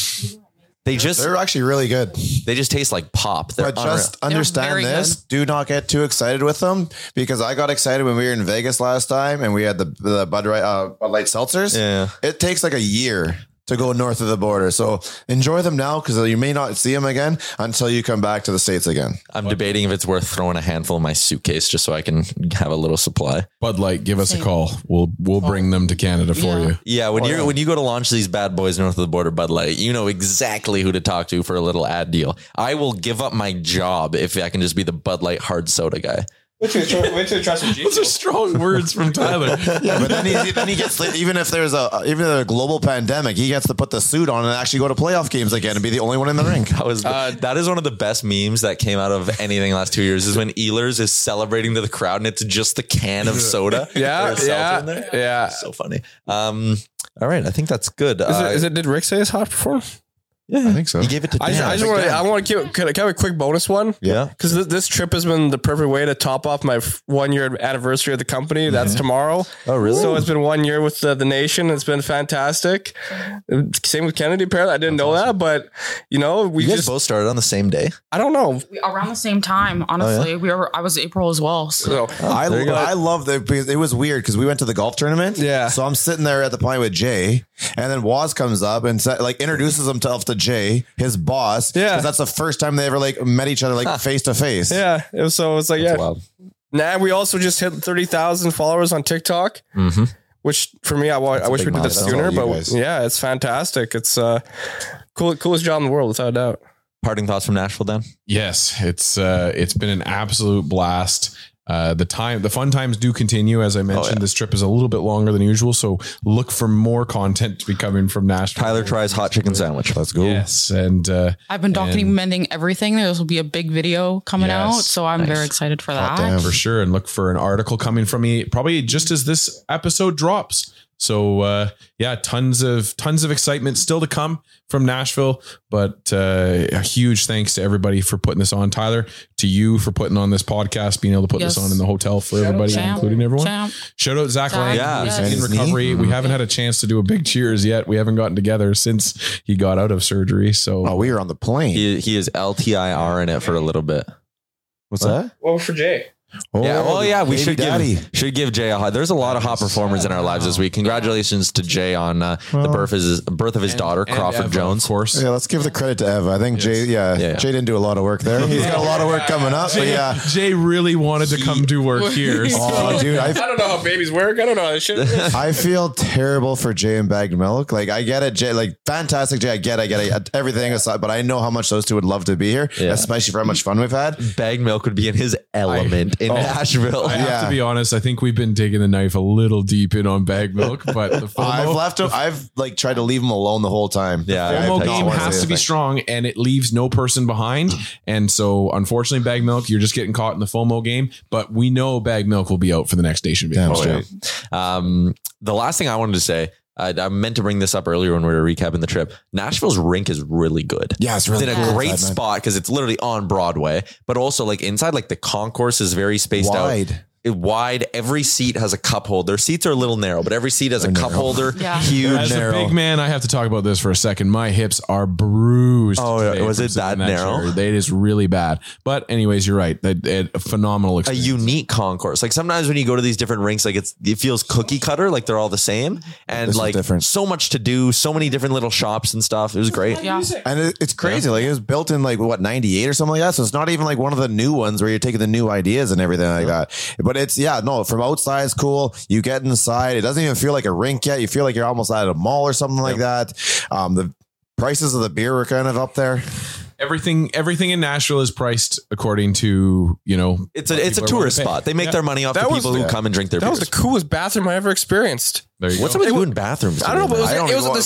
They're actually really good. They just taste like pop. But just understand this. Do not get too excited with them, because I got excited when we were in Vegas last time and we had the Bud Light seltzers. Yeah. It takes like a year to go north of the border. So enjoy them now, because you may not see them again until you come back to the States again. I'm debating if it's worth throwing a handful in my suitcase just so I can have a little supply. Bud Light, give us a call. We'll bring them to Canada for you. Yeah, when you go to launch these bad boys north of the border, Bud Light, you know exactly who to talk to for a little ad deal. I will give up my job if I can just be the Bud Light hard soda guy. Those are strong words from Tyler. Yeah, but then he gets, even if there's a global pandemic, he gets to put the suit on and actually go to playoff games again and be the only one in the rink. That is one of the best memes that came out of anything last 2 years, is when Ehlers is celebrating to the crowd and it's just the can of soda. Yeah. So funny. All right, I think that's good. Did Rick say his hot performance? Yeah, I think so. He gave it to Dan. I want to can I have a quick bonus one? Yeah. Because this trip has been the perfect way to top off my 1-year anniversary of the company. That's tomorrow. Oh, really? So it's been 1 year with the Nation. It's been fantastic. Same with Kennedy, apparently. I didn't know that, but you guys both started on the same day. I don't know. Around the same time, honestly. Oh, yeah? I was April as well. So I love that, because it was weird because we went to the golf tournament. Yeah. So I'm sitting there at the point with Jay, and then Waz comes up and introduces himself to Jay, his boss. Yeah. Because that's the first time they ever met each other face to face. Yeah. So it's like, that's wild. Now we also just hit 30,000 followers on TikTok, which for me, I wish we did that sooner, but yeah, it's fantastic. It's coolest job in the world, without a doubt. Parting thoughts from Nashville, Dan? Yes, it's been an absolute blast. The fun times do continue. As I mentioned, this trip is a little bit longer than usual, so look for more content to be coming from Nashville. Tyler tries hot chicken sandwich. Let's go. Yes, and I've been documenting everything. There will be a big video coming out, so I'm very excited for that. For sure, and look for an article coming from me probably just as this episode drops. So tons of excitement still to come from Nashville, but a huge thanks to everybody for putting this on. Tyler, to you for putting on this podcast, being able to put this on in the hotel for everybody, including everyone. Shout out Zach Lang, who's in recovery. We haven't had a chance to do a big cheers yet. We haven't gotten together since he got out of surgery. So we were on the plane. He is LTIR in it for a little bit. What's that? Well, for Jay. We should give Jay a hot. There's a lot of hot performers in our lives this week. Congratulations to Jay on the birth of his daughter, Crawford Jones. Of course. Yeah, let's give the credit to Eva. I think Jay didn't do a lot of work there. He's got a lot of work coming up. Jay really wanted to come do work here. Oh, dude, I don't know how babies work. I don't know. I feel terrible for Jay and Bagged Milk. I get it, Jay. Fantastic, Jay. I get it. Everything aside, but I know how much those two would love to be here, especially for how much fun we've had. Bagged Milk would be in his element in Nashville. I have to be honest. I think we've been taking the knife a little deep in on bag milk, but the FOMO, I've like tried to leave him alone the whole time. Yeah, FOMO game has to be strong, and it leaves no person behind. And so, unfortunately, bag milk, you're just getting caught in the FOMO game. But we know bag milk will be out for the next Nation video. The last thing I wanted to say, I meant to bring this up earlier when we were recapping the trip. Nashville's rink is really good. Yeah, it's really in a great spot because it's literally on Broadway, but also like inside, like the concourse is very spaced out. Wide. Every seat has a cup holder. Their seats are a little narrow, but every seat has a cup holder. Yeah. Huge. As a big man, I have to talk about this for a second. My hips are bruised. Oh, was it that narrow? It is really bad. But anyways, you're right. A phenomenal experience. A unique concourse. Like sometimes when you go to these different rinks, like it feels cookie cutter, like they're all the same, and this like so much to do, so many different little shops and stuff. It was great. Yeah, and it's crazy. Like it was built in like what 98 or something like that. So it's not even like one of the new ones where you're taking the new ideas and everything like that. But it's from outside it's cool. You get inside, it doesn't even feel like a rink yet. You feel like you're almost at a mall or something like that. The prices of the beer were kind of up there. Everything in Nashville is priced according to, it's a tourist spot. They make their money off the people who come and drink their beers. That was the coolest bathroom I ever experienced. There you What's go. somebody doing in bathrooms? I don't know, but the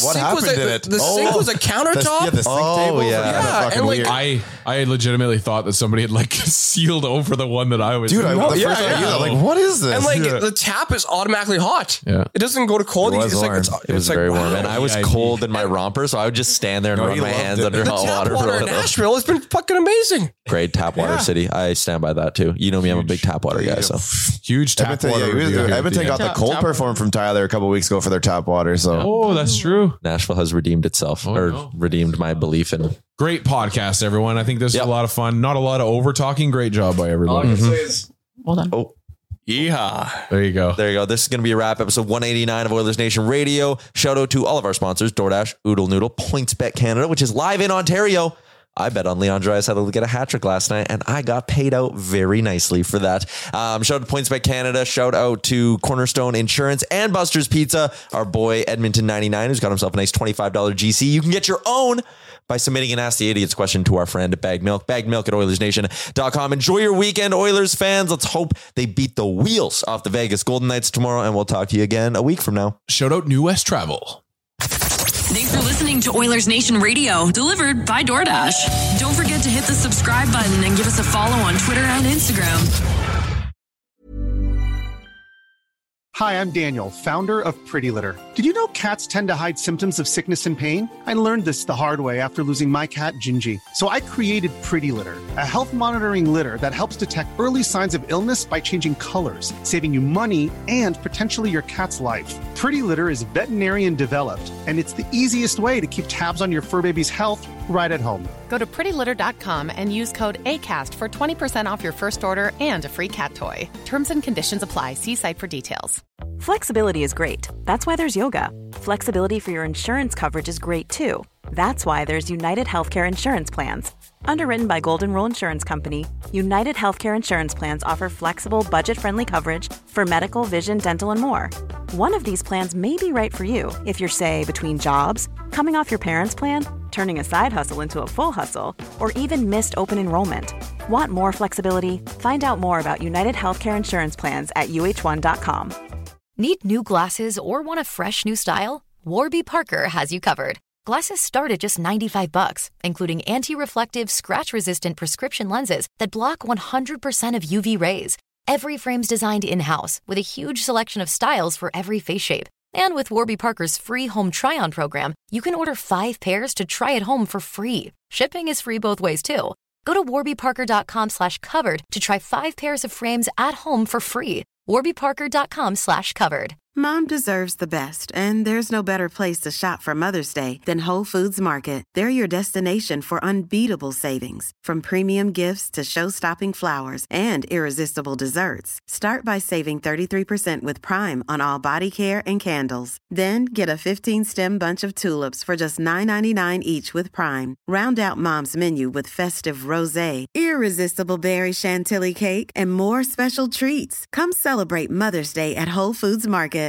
sink was a countertop. The sink table. Yeah, and like I legitimately thought that somebody had like sealed over the one that I was. Dude, like, what is this? And like the tap is automatically hot. Yeah, it doesn't go to cold. It was very warm, and I was cold in my romper, so I would just stand there and run my hands under hot water. The tap water in Nashville has been fucking amazing. Great tap water city. I stand by that too. You know me, I'm a big tap water guy. So huge tap water. Edmonton got the cold perform from Tyler a couple weeks ago for their tap water. So that's true. Nashville has redeemed itself, redeemed my belief in. Great podcast, everyone. I think this is a lot of fun. Not a lot of over talking. Great job by everyone. All I can say is, well done. Oh. Yeehaw. There you go. This is going to be a wrap. Episode 189 of Oilers Nation Radio. Shout out to all of our sponsors, DoorDash, Oodle Noodle, PointsBet Canada, which is live in Ontario. I bet on Leon Draisaitl to get a hat trick last night, and I got paid out very nicely for that. Shout out to PointsBet Canada. Shout out to Cornerstone Insurance and Buster's Pizza. Our boy Edmonton 99, who's got himself a nice $25 GC. You can get your own by submitting an Ask the Idiots question to our friend Bag Milk. Bagmilk at OilersNation.com. Enjoy your weekend, Oilers fans. Let's hope they beat the wheels off the Vegas Golden Knights tomorrow, and we'll talk to you again a week from now. Shout out New West Travel. Thanks for listening to Oilers Nation Radio, delivered by DoorDash. Don't forget to hit the subscribe button and give us a follow on Twitter and Instagram. Hi, I'm Daniel, founder of Pretty Litter. Did you know cats tend to hide symptoms of sickness and pain? I learned this the hard way after losing my cat, Gingy. So I created Pretty Litter, a health monitoring litter that helps detect early signs of illness by changing colors, saving you money and potentially your cat's life. Pretty Litter is veterinarian developed, and it's the easiest way to keep tabs on your fur baby's health right at home. Go to prettylitter.com and use code ACAST for 20% off your first order and a free cat toy. Terms and conditions apply. See site for details. Flexibility is great. That's why there's yoga. Flexibility for your insurance coverage is great too. That's why there's United Healthcare Insurance Plans. Underwritten by Golden Rule Insurance Company, United Healthcare Insurance Plans offer flexible, budget-friendly coverage for medical, vision, dental, and more. One of these plans may be right for you if you're, say, between jobs, coming off your parents' plan, turning a side hustle into a full hustle, or even missed open enrollment. Want more flexibility? Find out more about United Healthcare Insurance Plans at uh1.com. Need new glasses or want a fresh new style? Warby Parker has you covered. Glasses start at just $95, including anti-reflective, scratch-resistant prescription lenses that block 100% of UV rays. Every frame's designed in-house with a huge selection of styles for every face shape. And with Warby Parker's free home try-on program, you can order 5 pairs to try at home for free. Shipping is free both ways, too. Go to warbyparker.com/covered to try 5 pairs of frames at home for free. warbyparker.com/covered. Mom deserves the best, and there's no better place to shop for Mother's Day than Whole Foods Market. They're your destination for unbeatable savings, from premium gifts to show-stopping flowers and irresistible desserts. Start by saving 33% with Prime on all body care and candles. Then get a 15-stem bunch of tulips for just $9.99 each with Prime. Round out Mom's menu with festive rosé, irresistible berry chantilly cake, and more special treats. Come celebrate Mother's Day at Whole Foods Market.